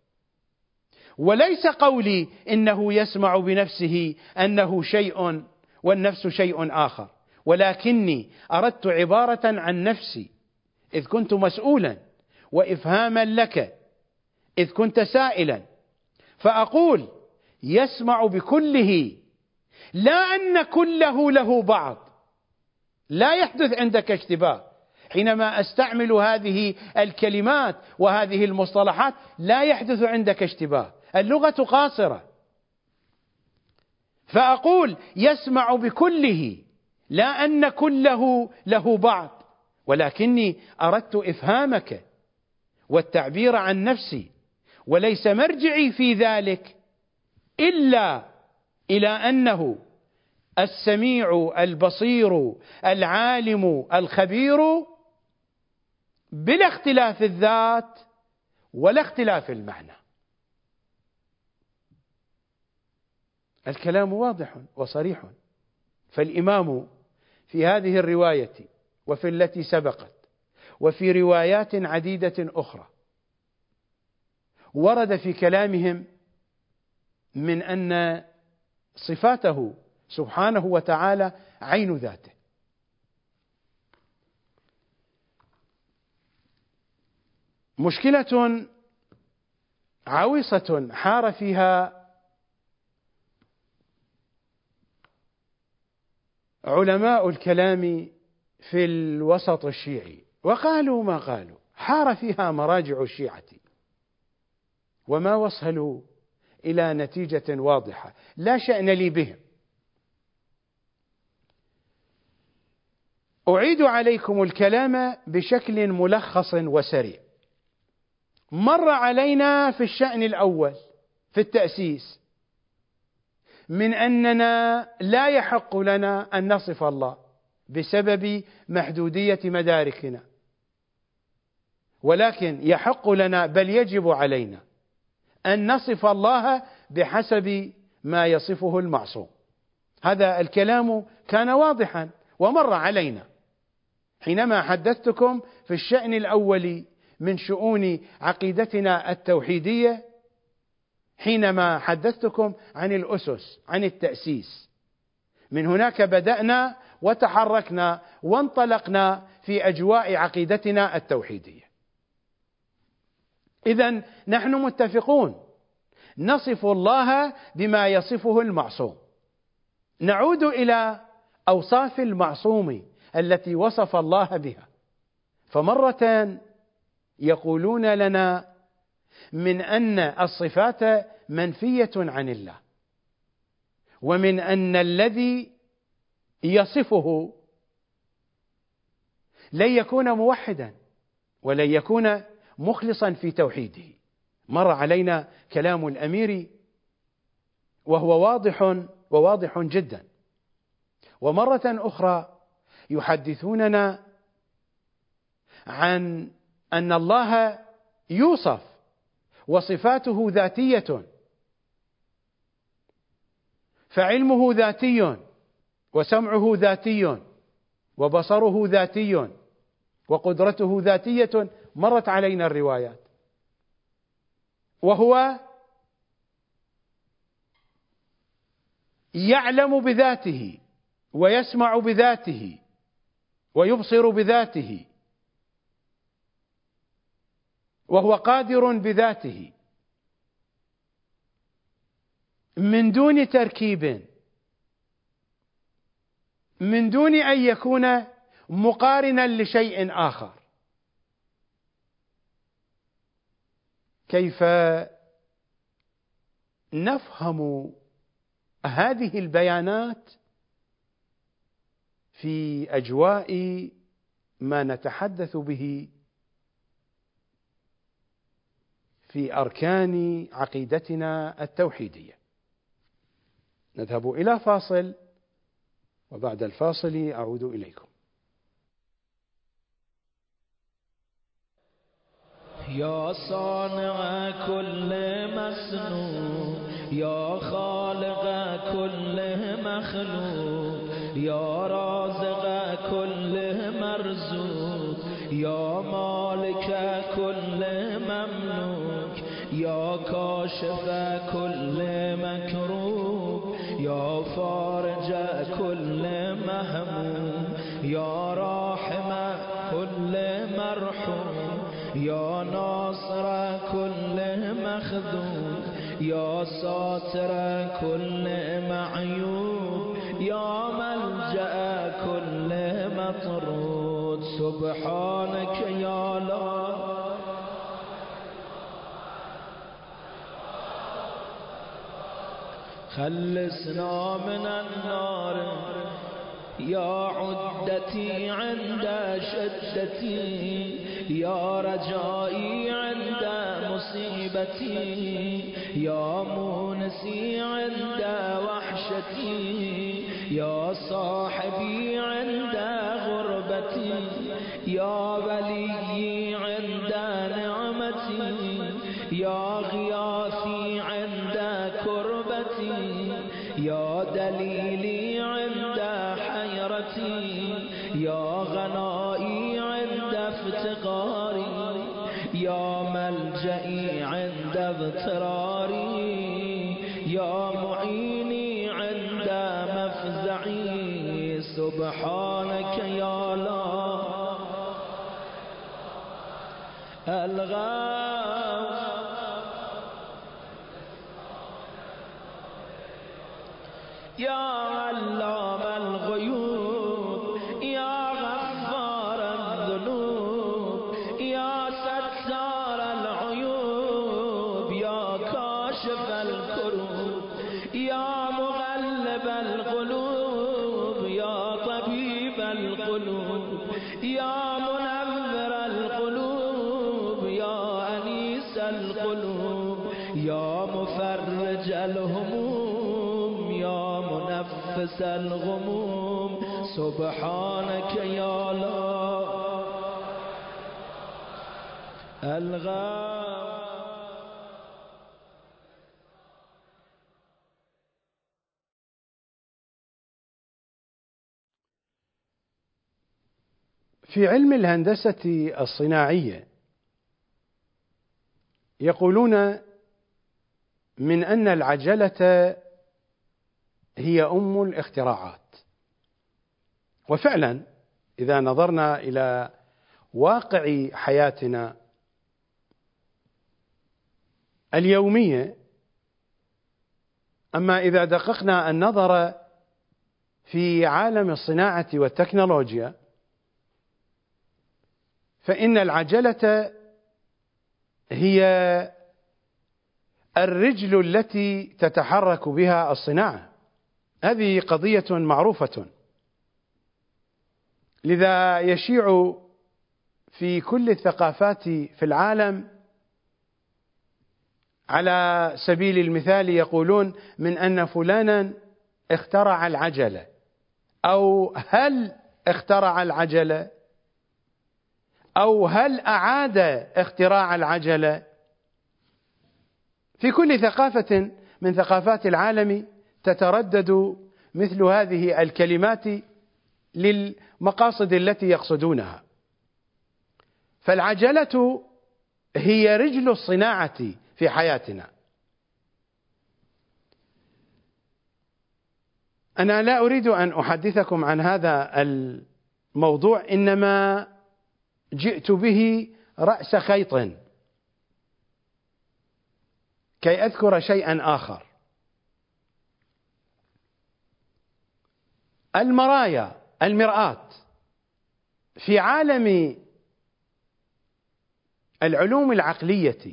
وليس قولي إنه يسمع بنفسه أنه شيء والنفس شيء آخر، ولكني أردت عبارة عن نفسي إذ كنت مسؤولا، وإفهاما لك إذ كنت سائلا، فأقول: يسمع بكله، لا أن كله له بعض. لا يحدث عندك اشتباه حينما أستعمل هذه الكلمات وهذه المصطلحات، لا يحدث عندك اشتباه، اللغة قاصرة. فأقول: يسمع بكله، لا أن كله له بعض، ولكني أردت إفهامك والتعبير عن نفسي، وليس مرجعي في ذلك إلا إلى أنه السميع البصير العالم الخبير بلا اختلاف الذات ولا اختلاف المعنى. الكلام واضح وصريح. فالإمام في هذه الرواية وفي التي سبقت وفي روايات عديدة أخرى ورد في كلامهم من أن صفاته سبحانه وتعالى عين ذاته. مشكلة عويصة حار فيها علماء الكلام في الوسط الشيعي، وقالوا ما قالوا، حار فيها مراجع الشيعة وما وصلوا إلى نتيجة واضحة، لا شأن لي بهم. أعيد عليكم الكلام بشكل ملخص وسريع. مر علينا في الشأن الأول في التأسيس من أننا لا يحق لنا أن نصف الله بسبب محدودية مداركنا، ولكن يحق لنا بل يجب علينا أن نصف الله بحسب ما يصفه المعصوم. هذا الكلام كان واضحا ومر علينا حينما حدثتكم في الشأن الأول من شؤون عقيدتنا التوحيدية، حينما حدثتكم عن الأسس، عن التأسيس. من هناك بدأنا وتحركنا وانطلقنا في أجواء عقيدتنا التوحيدية. إذن نحن متفقون، نصف الله بما يصفه المعصوم. نعود إلى أوصاف المعصوم التي وصف الله بها، فمرة يقولون لنا من أن الصفات منفية عن الله، ومن أن الذي يصفه لن يكون موحدا ولن يكون مخلصا في توحيده. مر علينا كلام الأمير وهو واضح وواضح جدا. ومرة أخرى يحدثوننا عن أن الله يوصف وصفاته ذاتية، فعلمه ذاتي، وسمعه ذاتي، وبصره ذاتي، وقدرته ذاتية. مرت علينا الروايات. وهو يعلم بذاته، ويسمع بذاته، ويبصر بذاته، وهو قادر بذاته، من دون تركيب، من دون أن يكون مقارنا لشيء آخر. كيف نفهم هذه البيانات في أجواء ما نتحدث به في أركان عقيدتنا التوحيدية؟ نذهب إلى فاصل، وبعد الفاصل أعود إليكم. يا صانع كل مسنون، يا خالق كل مخلوق، يا رازق كل مرزوق، يا مالك كل مملوك، يا كاشف كل مكروب، يا فارج كل مهموم، يا راحم كل مرحوم، يا ناصر كل مخذول، يا ساتر كل معيوب، يا ملجأ كل مطرود. سبحانك يا الله، خلصنا من النار، يا عدتي عند شدتي، يا رجائي عند مصيبتي، يا مونسي عند وحشتي، يا صاحبي عند غربتي، يا وليي عند نعمتي، يا غياثي عند كربتي، يا دليلي عند حيرتي، يا غنائي عند افتقاري، يا ملجئي عند اضطراري، يا معيني عند مفزعي. سبحانك يا الله الغوث، يا علام الغيوب، يا غفار الذنوب، يا ستار العيوب، يا كاشف الكروب، يا مغلب القلوب، يا طبيب القلوب، يا منور القلوب، يا أنيس القلوب، يا مفرج الهموم، يا منفس الغموم. سبحانك يا الله الغفور. في علم الهندسة الصناعية يقولون من أن العجلة هي أم الاختراعات. وفعلا إذا نظرنا إلى واقع حياتنا اليومية، أما إذا دققنا النظر في عالم الصناعة والتكنولوجيا، فإن العجلة هي الرجل التي تتحرك بها الصناعة. هذه قضية معروفة، لذا يشيع في كل الثقافات في العالم. على سبيل المثال يقولون من أن فلانا اخترع العجلة، أو هل اخترع العجلة، أو هل أعاد اختراع العجلة. في كل ثقافة من ثقافات العالم تتردد مثل هذه الكلمات للمقاصد التي يقصدونها. فالعجلة هي رجل الصناعة في حياتنا. أنا لا أريد أن أحدثكم عن هذا الموضوع، إنما جئت به رأس خيط كي أذكر شيئا آخر. المرايا، المرآة، في عالم العلوم العقلية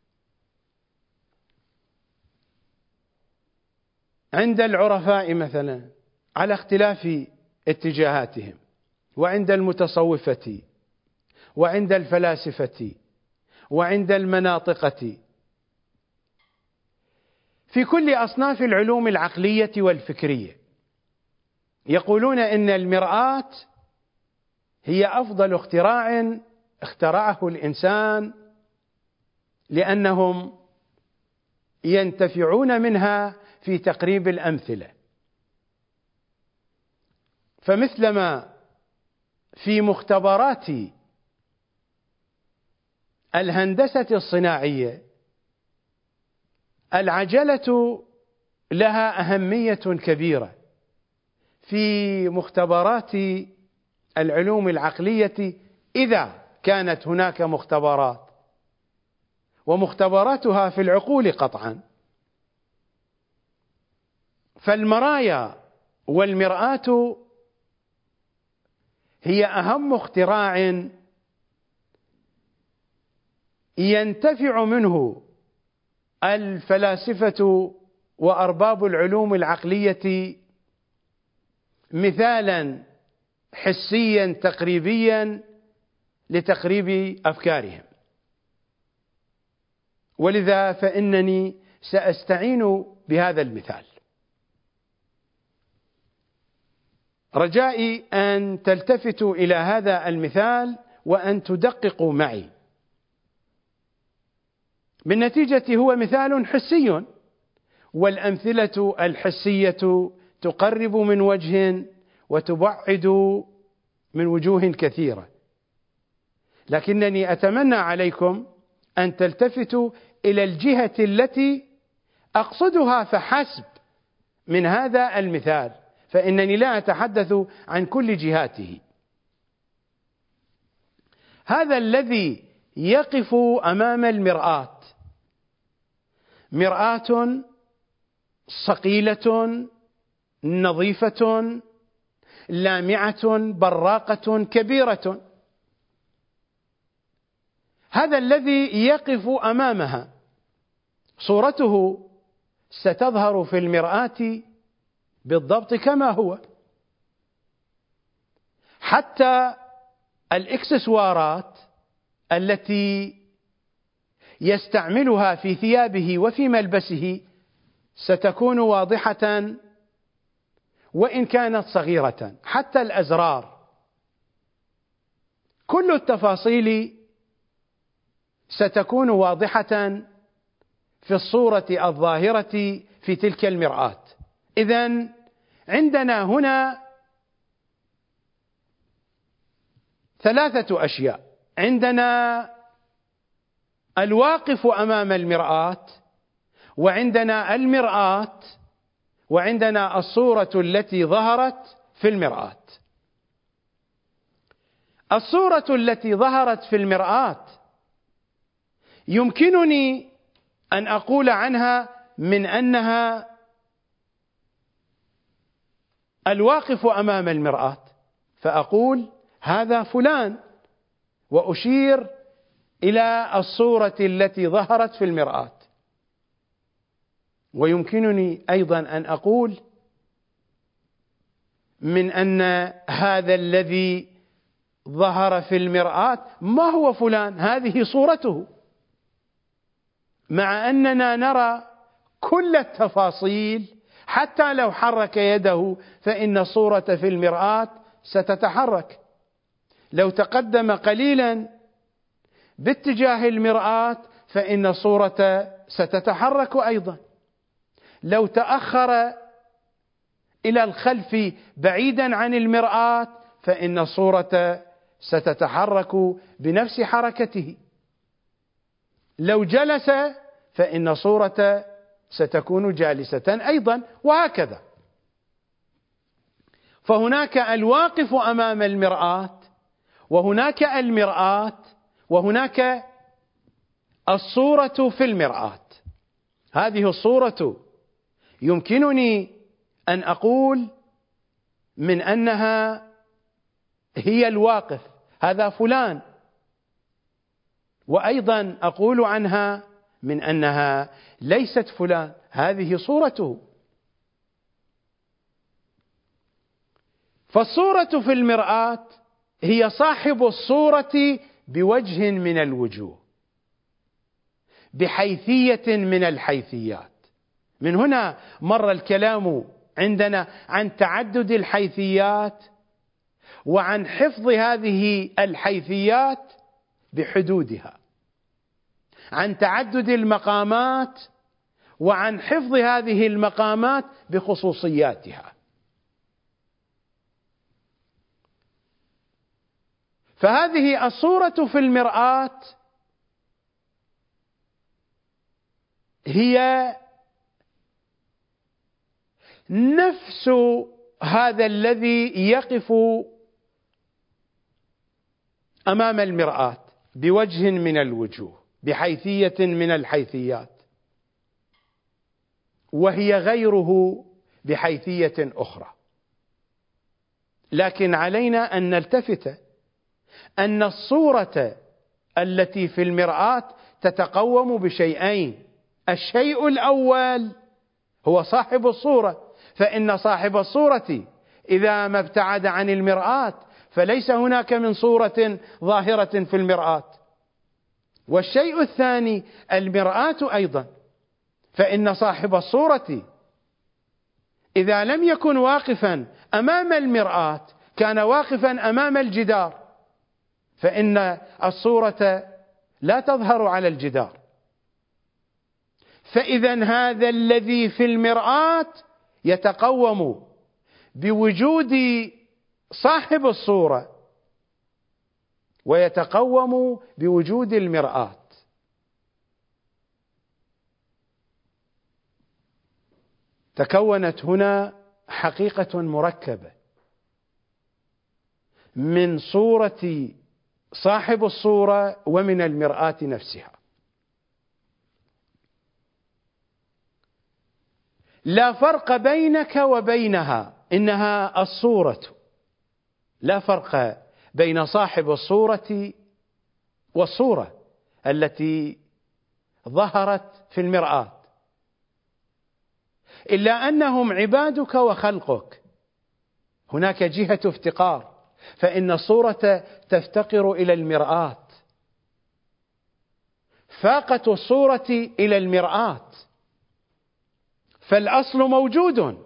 عند العرفاء مثلا على اختلاف اتجاهاتهم، وعند المتصوفة، وعند الفلاسفة، وعند المناطقة، في كل أصناف العلوم العقلية والفكرية، يقولون إن المرآة هي أفضل اختراع اخترعه الإنسان، لأنهم ينتفعون منها في تقريب الأمثلة. فمثلما في مختبرات الهندسة الصناعية العجلة لها أهمية كبيرة، في مختبرات العلوم العقلية إذا كانت هناك مختبرات، ومختبراتها في العقول قطعا. فالمرايا والمرآة هي أهم اختراع ينتفع منه الفلاسفة وأرباب العلوم العقلية مثالا حسيا تقريبيا لتقريب أفكارهم. ولذا فإنني سأستعين بهذا المثال، رجائي أن تلتفتوا إلى هذا المثال وأن تدققوا معي. بالنتيجة هو مثال حسي، والأمثلة الحسية تقرب من وجه وتبعد من وجوه كثيرة، لكنني أتمنى عليكم أن تلتفتوا إلى الجهة التي أقصدها فحسب من هذا المثال، فإنني لا أتحدث عن كل جهاته. هذا الذي يقف أمام المرآة، مرآة صقيلة نظيفة لامعة براقة كبيرة، هذا الذي يقف أمامها صورته ستظهر في المرآة بالضبط كما هو. حتى الإكسسوارات التي يستعملها في ثيابه وفي ملبسه ستكون واضحة وإن كانت صغيرة، حتى الأزرار، كل التفاصيل ستكون واضحة في الصورة الظاهرة في تلك المرآة. إذن عندنا هنا ثلاثة أشياء: عندنا الواقف أمام المرآة، وعندنا المرآة، وعندنا الصورة التي ظهرت في المرآة. الصورة التي ظهرت في المرآة يمكنني أن أقول عنها من أنها الواقف أمام المرآة، فأقول هذا فلان، وأشير إلى الصورة التي ظهرت في المرآة. ويمكنني أيضا أن أقول من أن هذا الذي ظهر في المرآة ما هو فلان، هذه صورته، مع أننا نرى كل التفاصيل. حتى لو حرك يده فإن الصورة في المرآة ستتحرك، لو تقدم قليلا باتجاه المرآة فإن الصورة ستتحرك أيضا، لو تأخر إلى الخلف بعيدا عن المرآة فإن الصورة ستتحرك بنفس حركته، لو جلس فإن الصورة ستكون جالسة أيضا، وهكذا. فهناك الواقف أمام المرآة، وهناك المرآة، وهناك الصورة في المرآة. هذه الصورة يمكنني أن أقول من أنها هي الواقف، هذا فلان، وأيضا أقول عنها من أنها ليست فلان، هذه صورته. فالصورة في المرآة هي صاحب الصورة بوجه من الوجوه، بحيثية من الحيثيات. من هنا مر الكلام عندنا عن تعدد الحيثيات، وعن حفظ هذه الحيثيات بحدودها، عن تعدد المقامات، وعن حفظ هذه المقامات بخصوصياتها. فهذه الصورة في المرآة هي نفس هذا الذي يقف أمام المرآة بوجه من الوجوه، بحيثية من الحيثيات، وهي غيره بحيثية أخرى. لكن علينا أن نلتفت أن الصورة التي في المرآة تتقوم بشيئين: الشيء الأول هو صاحب الصورة، فإن صاحب الصورة إذا ما ابتعد عن المرآة فليس هناك من صورة ظاهرة في المرآة. والشيء الثاني المرآة أيضا، فإن صاحب الصورة إذا لم يكن واقفا أمام المرآة كان واقفا أمام الجدار، فإن الصورة لا تظهر على الجدار. فإذا هذا الذي في المرآة يتقوم بوجود صاحب الصورة، ويتقوم بوجود المرآة. تكونت هنا حقيقة مركبة من صورة صاحب الصورة ومن المرآة نفسها. لا فرق بينك وبينها، إنها الصورة. لا فرق بين صاحب الصورة والصورة التي ظهرت في المرآة، إلا أنهم عبادك وخلقك. هناك جهة افتقار، فإن الصورة تفتقر إلى المرآة، فاقة الصورة إلى المرآة، فالأصل موجود،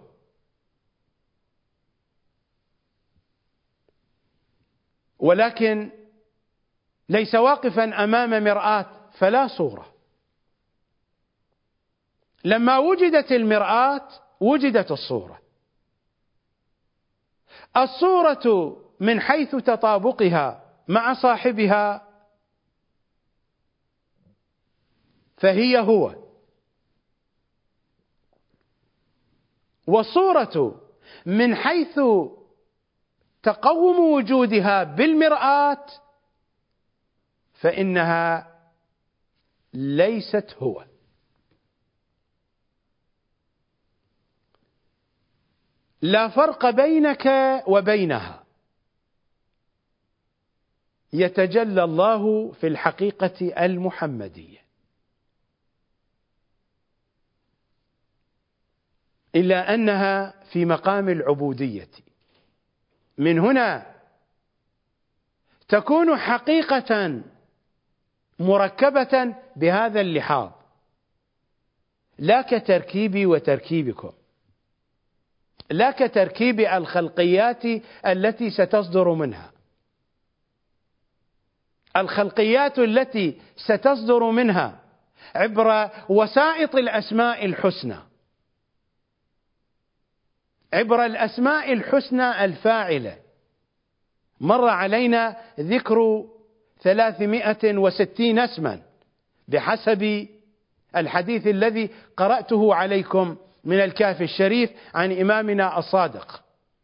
ولكن ليس واقفا أمام مرآة، فلا صورة. لما وجدت المرآة وجدت الصورة. الصورة من حيث تطابقها مع والصورة من حيث تقوم وجودها بالمرآة فإنها ليست هو. لا فرق بينك وبينها، يتجلى الله في الحقيقة المحمدية، إلا أنها في مقام العبودية. من هنا تكون حقيقة مركبة بهذا اللحاظ، لا كتركيبي وتركيبكم، لا كتركيب الخلقيات التي ستصدر منها. الخلقيات التي ستصدر منها عبر وسائط الأسماء الحسنى، عبر الأسماء الحسنى الفاعلة. مر علينا ذكر ثلاثمائة وستين اسما بحسب الحديث الذي قرأته عليكم من الكافي الشريف عن إمامنا الصادق.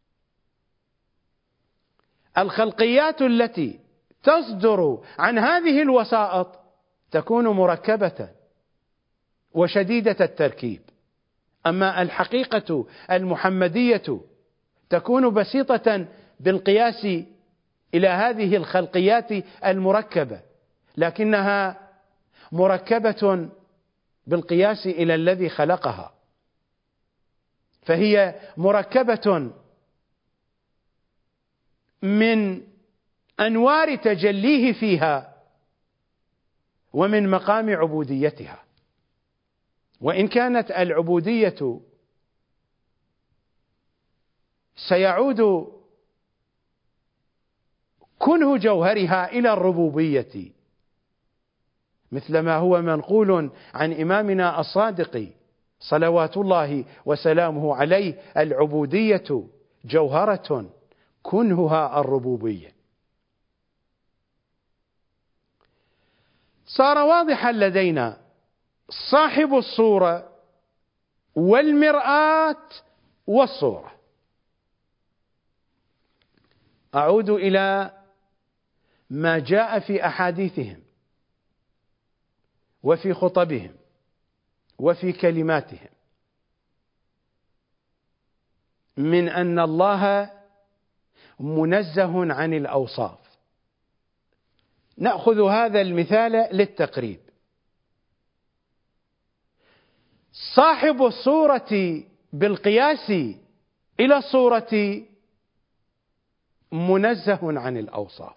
الخلقيات التي تصدر عن هذه الوسائط تكون مركبة وشديدة التركيب، أما الحقيقة المحمدية تكون بسيطة بالقياس إلى هذه الخلقيات المركبة، لكنها مركبة بالقياس إلى الذي خلقها، فهي مركبة من أنوار تجليه فيها ومن مقام عبوديتها. وإن كانت العبودية سيعود كنه جوهرها إلى الربوبية، مثلما هو منقول عن إمامنا الصادق صلوات الله وسلامه عليه: العبودية جوهرة كنهها الربوبية. صار واضحا لدينا صاحب الصورة والمرآة والصورة. أعود إلى ما جاء في أحاديثهم وفي خطبهم وفي كلماتهم من أن الله منزه عن الأوصاف. نأخذ هذا المثال للتقريب. صاحب الصورة بالقياس إلى الصورة منزه عن الأوصاف،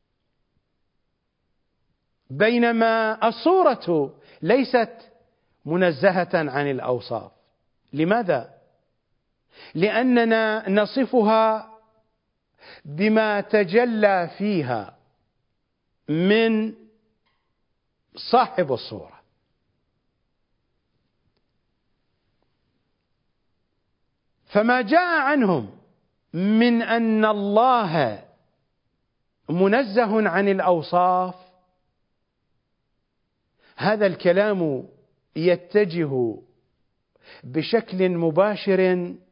بينما الصورة ليست منزهة عن الأوصاف. لماذا؟ لأننا نصفها بما تجلى فيها من صاحب الصورة. فما جاء عنهم من أن الله منزه عن الأوصاف، هذا الكلام يتجه بشكل مباشر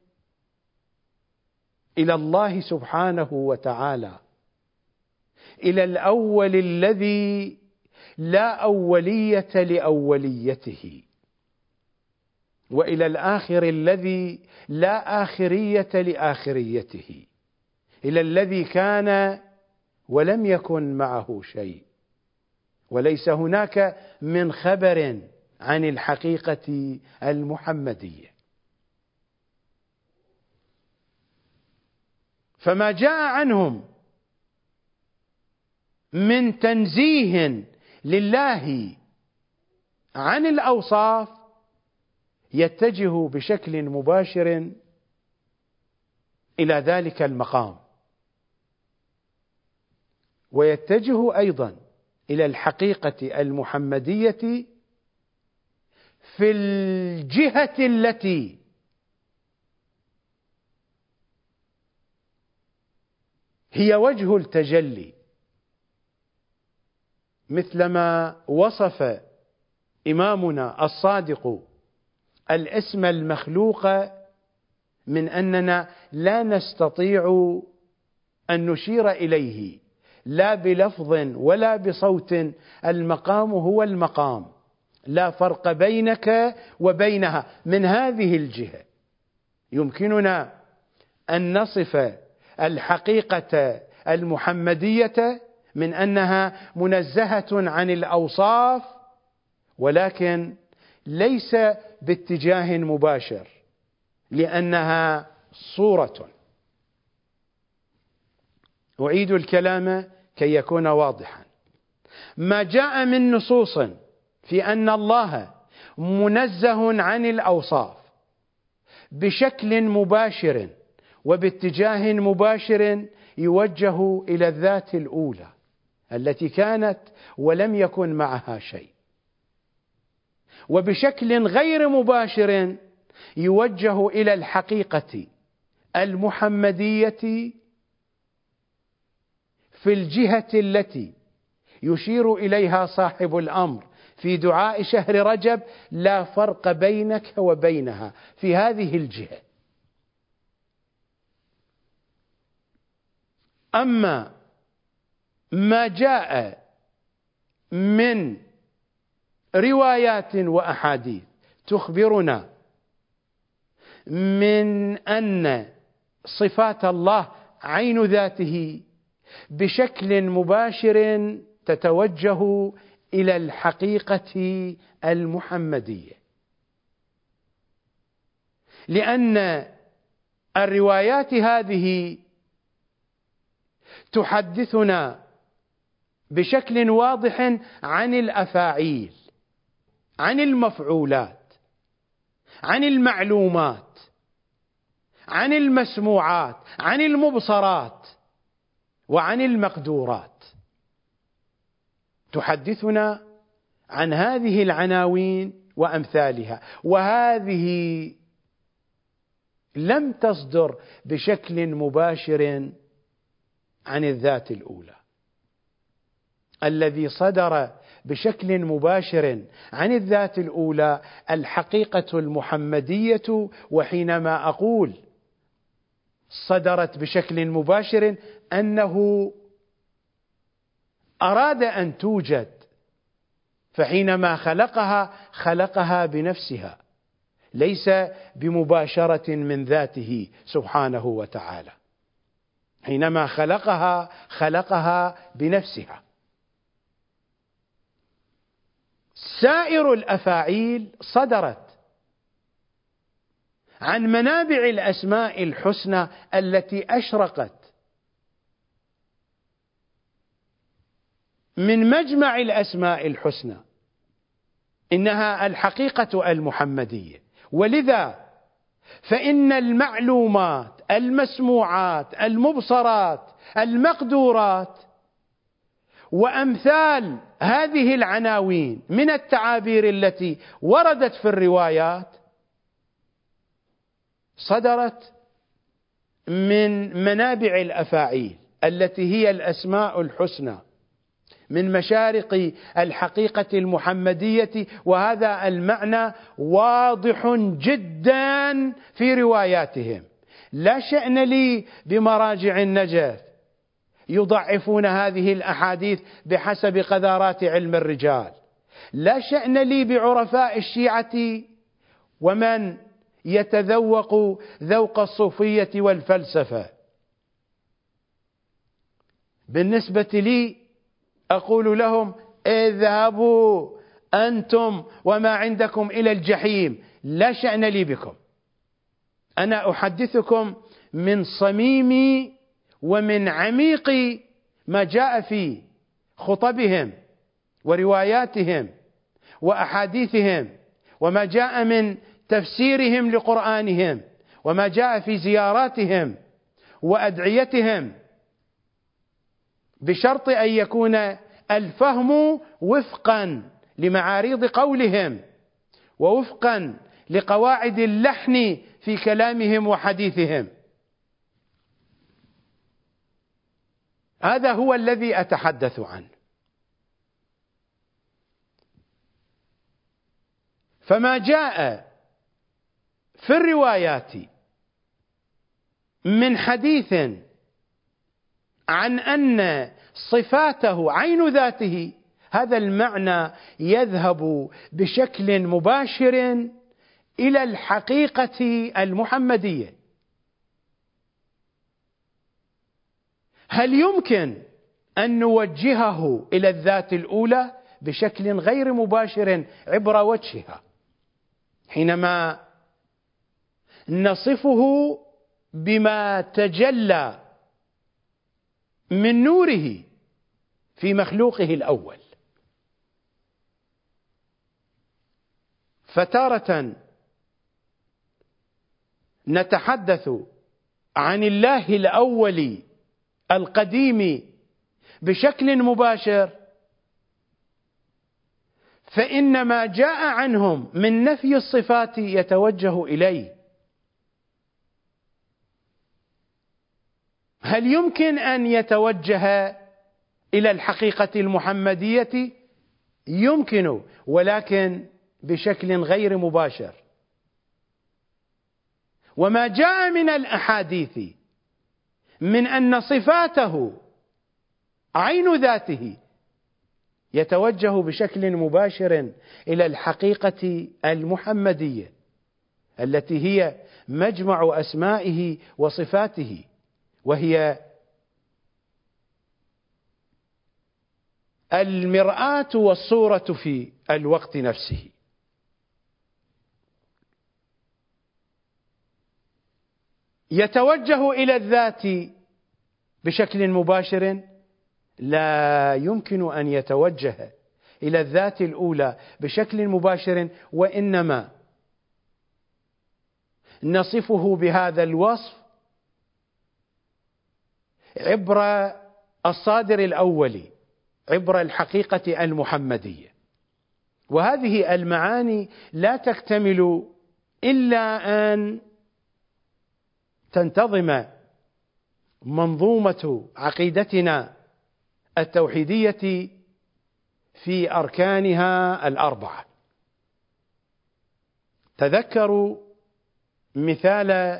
إلى الله سبحانه وتعالى، إلى الأول الذي لا أولية لأوليته، وإلى الآخر الذي لا آخرية لآخريته، إلى الذي كان ولم يكن معه شيء، وليس هناك من خبر عن الحقيقة المحمدية. فما جاء عنهم من تنزيه لله عن الأوصاف يتجه بشكل مباشر إلى ذلك المقام، ويتجه أيضا إلى الحقيقة المحمدية في الجهة التي هي وجه التجلي، مثلما وصف إمامنا الصادق الاسم المخلوق من أننا لا نستطيع أن نشير إليه لا بلفظ ولا بصوت، المقام هو المقام، لا فرق بينك وبينها. من هذه الجهة يمكننا أن نصف الحقيقة المحمدية من أنها منزهة عن الأوصاف، ولكن ليس باتجاه مباشر، لأنها صورة. أعيد الكلام كي يكون واضحا. ما جاء من نصوص في أن الله منزه عن الأوصاف بشكل مباشر وباتجاه مباشر يوجه إلى الذات الأولى التي كانت ولم يكن معها شيء، وبشكل غير مباشر يوجه إلى الحقيقة المحمدية في الجهة التي يشير إليها صاحب الأمر في دعاء شهر رجب: لا فرق بينك وبينها، في هذه الجهة. أما ما جاء من روايات وأحاديث تخبرنا من أن صفات الله عين ذاته بشكل مباشر تتوجه إلى الحقيقة المحمدية، لأن الروايات هذه تحدثنا بشكل واضح عن الأفاعيل، عن المفعولات، عن المعلومات، عن المسموعات، عن المبصرات، وعن المقدورات. تحدثنا عن هذه العناوين وأمثالها، وهذه لم تصدر بشكل مباشر عن الذات الأولى. الذي صدر بشكل مباشر عن الذات الأولى الحقيقة المحمدية. وحينما أقول صدرت بشكل مباشر أنه أراد أن توجد، فحينما خلقها خلقها بنفسها، ليس بمباشرة من ذاته سبحانه وتعالى. حينما خلقها خلقها بنفسها. سائر الأفاعيل صدرت عن منابع الأسماء الحسنى التي أشرقت من مجمع الأسماء الحسنى، إنها الحقيقة المحمدية. ولذا فإن المعلومات، المسموعات، المبصرات، المقدورات، وأمثال هذه العناوين من التعابير التي وردت في الروايات صدرت من منابع الأفاعيل التي هي الأسماء الحسنى، من مشارق الحقيقة المحمدية. وهذا المعنى واضح جدا في رواياتهم. لا شأن لي بمراجع النجف يضعفون هذه الأحاديث بحسب قذارات علم الرجال. لا شأن لي بعرفاء الشيعة ومن يتذوق ذوق الصوفية والفلسفة. بالنسبة لي أقول لهم: اذهبوا أنتم وما عندكم إلى الجحيم، لا شأن لي بكم. أنا أحدثكم من صميم ومن عميق ما جاء في خطبهم ورواياتهم وأحاديثهم، وما جاء من تفسيرهم لقرآنهم، وما جاء في زياراتهم وأدعيتهم، بشرط أن يكون الفهم وفقا لمعاريض قولهم ووفقا لقواعد اللحن في كلامهم وحديثهم. هذا هو الذي أتحدث عنه. فما جاء في الروايات من حديث عن أن صفاته عين ذاته، هذا المعنى يذهب بشكل مباشر إلى الحقيقة المحمدية. هل يمكن أن نوجهه إلى الذات الأولى بشكل غير مباشر عبر وجهها، حينما نصفه بما تجلى من نوره في مخلوقه الأول؟ فتارة نتحدث عن الله الأول القديم بشكل مباشر، فإن ما جاء عنهم من نفي الصفات يتوجه إليه. هل يمكن أن يتوجه إلى الحقيقة المحمدية؟ يمكن، ولكن بشكل غير مباشر. وما جاء من الأحاديث من أن صفاته عين ذاته يتوجه بشكل مباشر إلى الحقيقة المحمدية التي هي مجمع أسمائه وصفاته، وهي المرآة والصورة في الوقت نفسه. يتوجه إلى الذات بشكل مباشر؟ لا يمكن أن يتوجه إلى الذات الأولى بشكل مباشر، وإنما نصفه بهذا الوصف عبر الصادر الأول، عبر الحقيقة المحمدية. وهذه المعاني لا تكتمل إلا أن تنتظم منظومة عقيدتنا التوحيدية في أركانها الأربعة. تذكروا مثال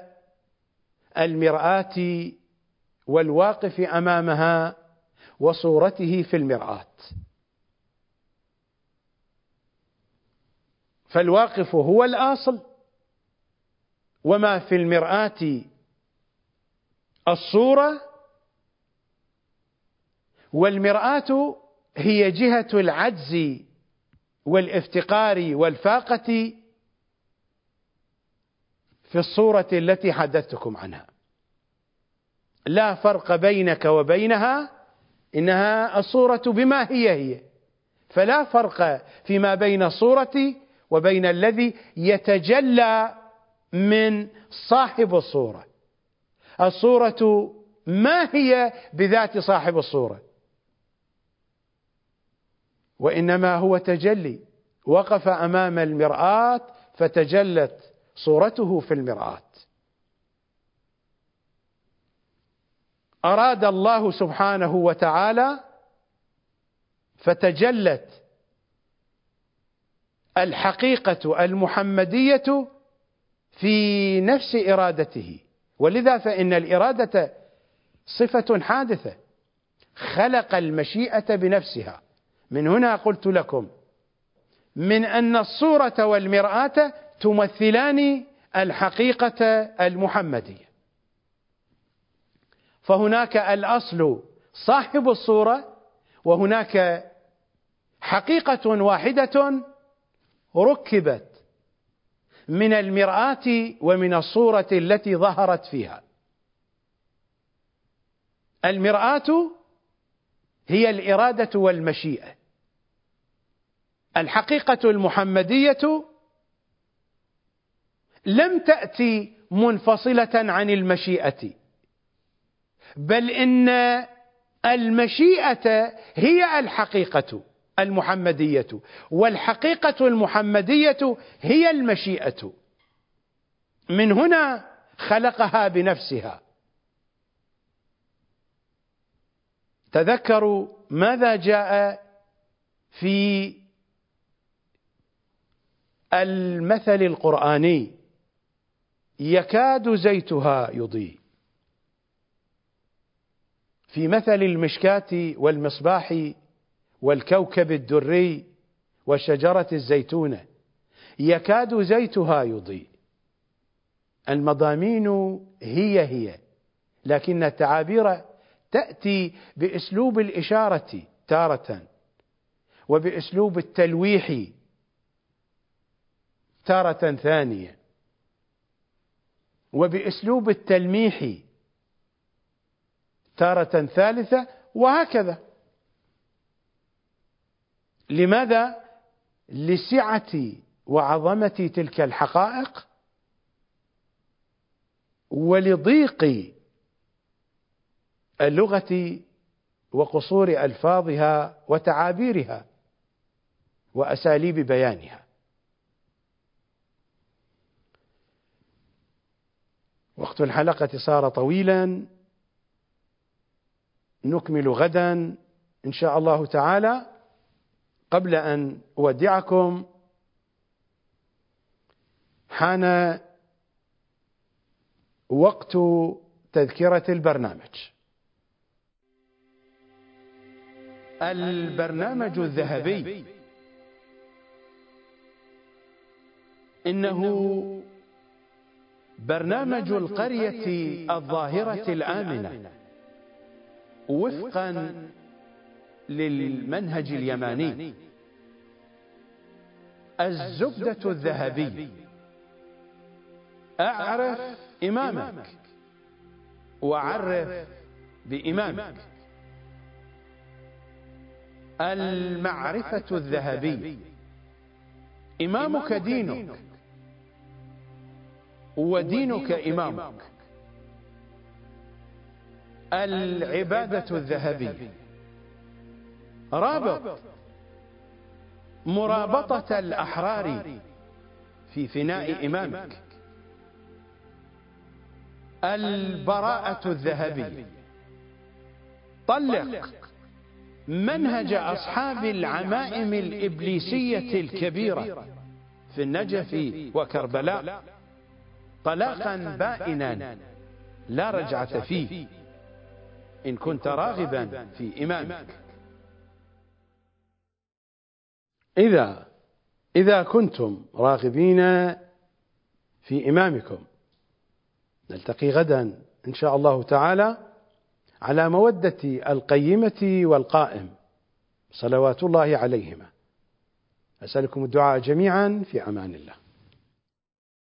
المرآة والواقف أمامها وصورته في المرآة. فالواقف هو الأصل، وما في المرآة الصورة، والمرآة هي جهة العجز والافتقار والفاقة في الصورة التي حدثتكم عنها. لا فرق بينك وبينها، إنها الصورة بما هي هي، فلا فرق فيما بين الصورة وبين الذي يتجلى من صاحب الصورة. الصورة ما هي بذات صاحب الصورة، وإنما هو تجلي. وقف أمام المرآة فتجلت صورته في المرآة. أراد الله سبحانه وتعالى فتجلت الحقيقة المحمدية في نفس إرادته. ولذا فإن الإرادة صفة حادثة، خلق المشيئة بنفسها. من هنا قلت لكم من أن الصورة والمرآة تمثلان الحقيقة المحمدية. فهناك الأصل صاحب الصورة، وهناك حقيقة واحدة ركبت من المرآة ومن الصورة التي ظهرت فيها. المرآة هي الإرادة والمشيئة. الحقيقة المحمدية لم تأتي منفصلة عن المشيئة، بل إن المشيئة هي الحقيقة المحمدية، والحقيقة المحمدية هي المشيئة. من هنا خلقها بنفسها. تذكروا ماذا جاء في المثل القرآني: يكاد زيتها يضيء في مثل المشكاة والمصباح والكوكب الدري والشجرة الزيتونة يكاد زيتها يضيء. المضامين هي هي، لكن التعابير تأتي بأسلوب الإشارة تارة، وبأسلوب التلويح تارة ثانية، وبأسلوب التلميح تارة ثالثة، وهكذا. لماذا؟ لسعة وعظمة تلك الحقائق، ولضيق اللغة وقصور ألفاظها وتعابيرها وأساليب بيانها. وقت الحلقة صار طويلا، نكمل غدا إن شاء الله تعالى. قبل أن أودعكم حان وقت تذكرة البرنامج. البرنامج الذهبي إنه برنامج القرية الظاهرة الآمنة وفقا للمنهج اليماني. الزبدة الذهبي: أعرف إمامك وعرف بإمامك. المعرفة الذهبي: إمامك دينك ودينك إمامك. العبادة الذهبي: رابط مرابطة الأحرار في فناء إمامك. البراءة الذهبي: طلق منهج أصحاب العمائم الإبليسية الكبيرة في النجف وكربلاء طلاقا بائنا لا رجعة فيه إن كنت راغبا في إمامك. إذا إذا كنتم راغبين في إمامكم، نلتقي غدا إن شاء الله تعالى على مودة القيمة والقائم صلوات الله عليهما. أسألكم الدعاء جميعا، في أمان الله.